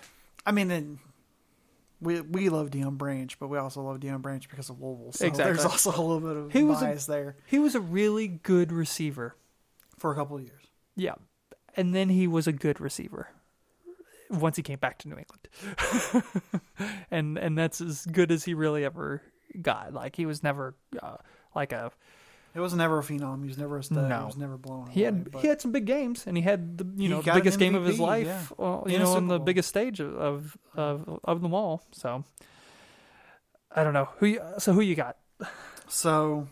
we love Deion Branch, but we also love Deion Branch because of Louisville. So exactly. There's also a little bit of bias there. He was a really good receiver for a couple of years. Yeah, and then he was a good receiver once he came back to New England, and that's as good as he really ever got. He was never It was never a phenom. He was never a stud. No. He was never blown away. He had some big games, and he had the biggest game of his life. Yeah. On the biggest stage of them all. So I don't know who you got. So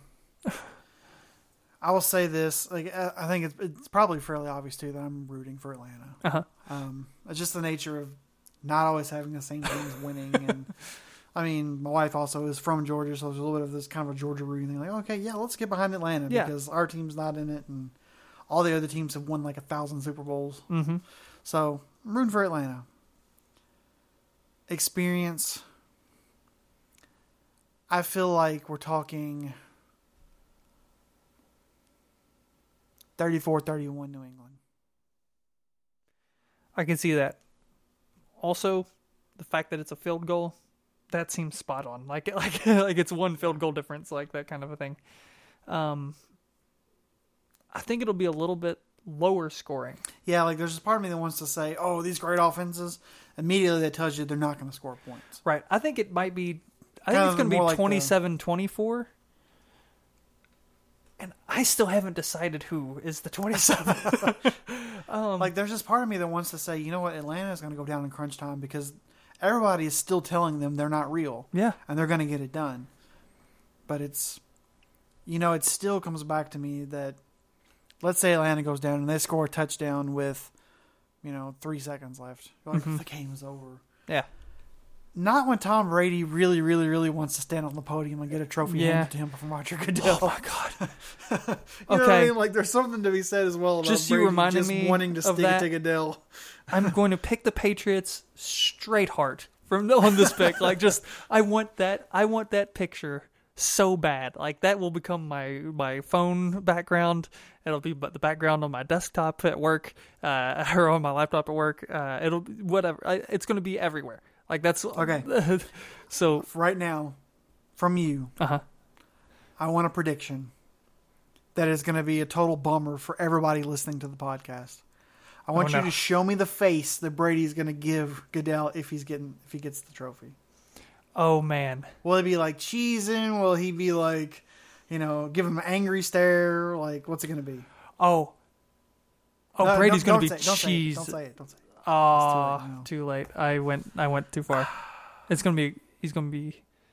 I will say this: I think it's probably fairly obvious too that I'm rooting for Atlanta. Uh-huh. It's just the nature of not always having the same teams winning and. My wife also is from Georgia, so there's a little bit of this kind of a Georgia rooting thing. Okay, yeah, let's get behind Atlanta because our team's not in it, and all the other teams have won 1,000 Super Bowls. Mm-hmm. So I'm rooting for Atlanta. Experience. I feel like we're talking 34-31 New England. I can see that. Also, the fact that it's a field goal. That seems spot on. Like it's one field goal difference, that kind of a thing. I think it'll be a little bit lower scoring. Yeah, there's a part of me that wants to say, oh, these great offenses, immediately that tells you they're not going to score points. Right. I think it might be, I think it's going to be 27-24. And I still haven't decided who is the 27. There's this part of me that wants to say, you know what, Atlanta is going to go down in crunch time because everybody is still telling them they're not real. Yeah. And they're going to get it done. But it's, it still comes back to me that, let's say Atlanta goes down and they score a touchdown with, 3 seconds left. Mm-hmm. The game is over. Yeah. Not when Tom Brady really, really, really wants to stand on the podium and get a trophy handed to him from Roger Goodell. Oh, my God. You know what I mean? There's something to be said as well about just Brady you reminded me wanting to stick it to Goodell. I'm going to pick the Patriots straight heart on this pick. I want that picture so bad. That will become my phone background. It'll be the background on my desktop at work, or on my laptop at work. It'll whatever. It's going to be everywhere. That's okay. So right now, from you, I want a prediction that is going to be a total bummer for everybody listening to the podcast. I want you to show me the face that Brady's going to give Goodell if he gets the trophy. Oh man, will he be cheesing? Will he be give him an angry stare? What's it going to be? Oh, Brady's going to be cheesed. Don't say it. Oh, too late. I went too far. He's gonna be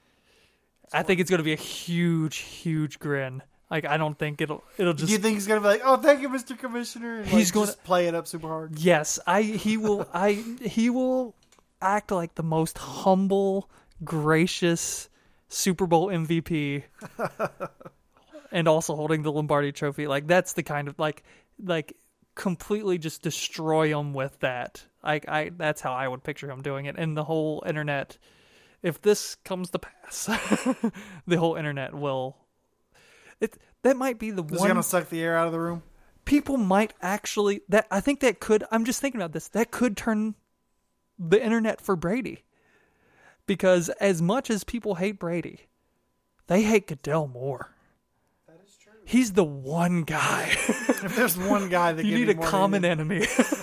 I think it's going to be a huge grin. Like, I don't think it'll just... Do you think he's going to be like, oh, thank you, Mr. Commissioner? And He's going to play it up super hard. Yes, he will act like the most humble, gracious Super Bowl MVP, and also holding the Lombardi Trophy. Like, that's the kind of like completely just destroy him with that. That's how I would picture him doing it. And the whole internet, if this comes to pass, the whole internet will. That might be the one. Is it going to suck the air out of the room? People might actually I think that could. I'm just thinking about this. That could turn the internet for Brady, because as much as people hate Brady, they hate Goodell more. That is true. He's the one guy. If there's one guy that you need a common enemy,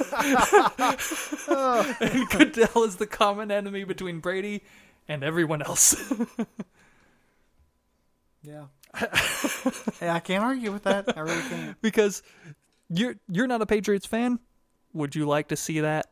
and Goodell is the common enemy between Brady and everyone else. Yeah. Hey, I can't argue with that. I really can't. Because you're not a Patriots fan. Would you like to see that?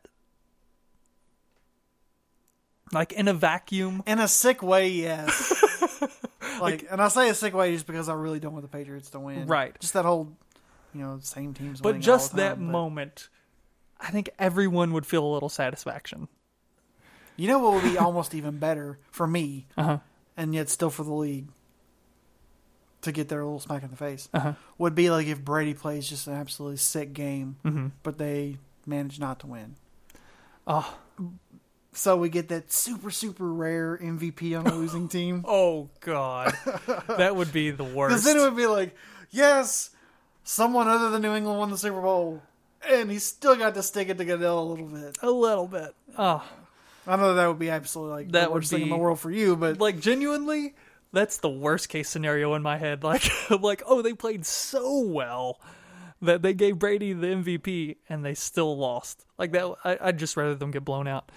Like, in a vacuum? In a sick way, yes. And I say a sick way just because I really don't want the Patriots to win. Right. Just that whole, same teams winning. But just all the time, that moment, I think everyone would feel a little satisfaction. You know what would be almost even better for me, and yet still for the league, to get their little smack in the face, would be like if Brady plays just an absolutely sick game, but they manage not to win. Oh. So we get that super, super rare MVP on a losing team. Oh, God. That would be the worst. Because then it would be like, yes, someone other than New England won the Super Bowl, and he still got to stick it to Goodell a little bit. A little bit. Oh. I know that would be absolutely the worst thing in the world for you, but... Like, genuinely... That's the worst case scenario in my head. Like, oh, they played so well that they gave Brady the MVP and they still lost. Like that, I'd just rather them get blown out.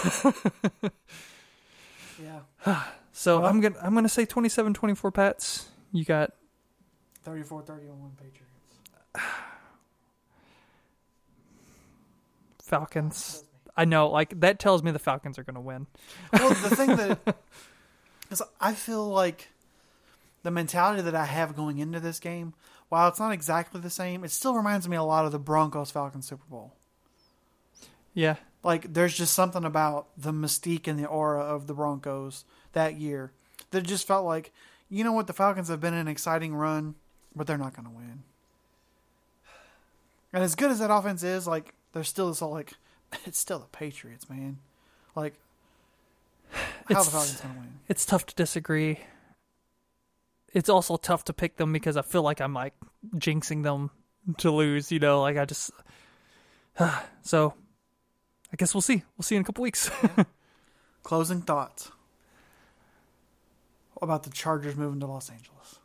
Yeah. So well, I'm gonna say 27-24 Pats. You got 34-31 Patriots. Falcons. I know, like that tells me the Falcons are gonna win. Well, the thing that. Because I feel like the mentality that I have going into this game, while it's not exactly the same, it still reminds me a lot of the Broncos-Falcons Super Bowl. Yeah. Like, there's just something about the mystique and the aura of the Broncos that year that just felt like, you know what, the Falcons have been in an exciting run, but they're not going to win. And as good as that offense is, like, there's still this all, like, it's still the Patriots, man. Like, how the Falcons going to win? It's tough to disagree. It's also tough to pick them because I feel like I'm like jinxing them to lose, like I just so I guess we'll see. We'll see in a couple weeks. Closing thoughts. What about the Chargers moving to Los Angeles?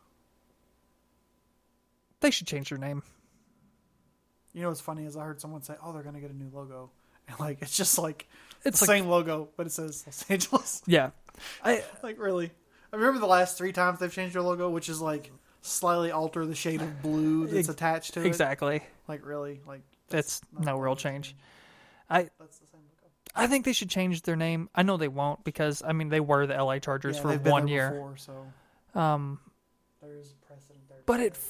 They should change their name. You know what's funny is I heard someone say, "Oh, they're going to get a new logo." And like it's just like it's the same logo, but it says Los Angeles. Yeah. Really. I remember the last 3 times they've changed their logo, which is like slightly alter the shade of blue that's attached to it. Exactly. Like really, like that's no real change. That's the same logo. I think they should change their name. I know they won't because I mean they were the LA Chargers for they've been 1 there year. Before, so there is precedent there. But it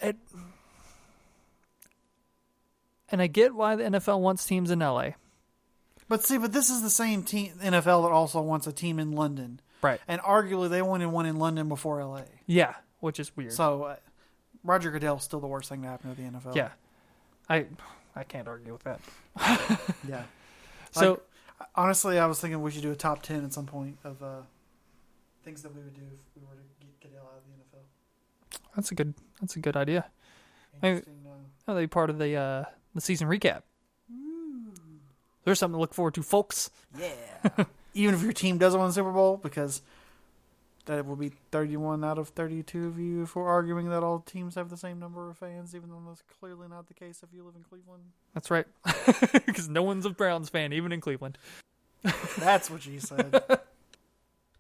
and I get why the NFL wants teams in LA. But this is the same team NFL that also wants a team in London. Right. And arguably they wanted one in London before LA. Yeah, which is weird. So Roger Goodell's still the worst thing to happen to the NFL. Yeah. I can't argue with that. Yeah. So honestly, I was thinking we should do a top 10 at some point of things that we would do if we were to get Goodell out of the NFL. That's a good idea. Maybe that'll be part of the season recap. There's something to look forward to, folks. Yeah. Even if your team doesn't win the Super Bowl, because that will be 31 out of 32 of you if we're arguing that all teams have the same number of fans, even though that's clearly not the case if you live in Cleveland. That's right. Because no one's a Browns fan, even in Cleveland. That's what she said.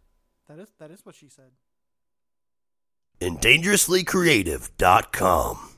That is what she said. AndangerouslyCreative.com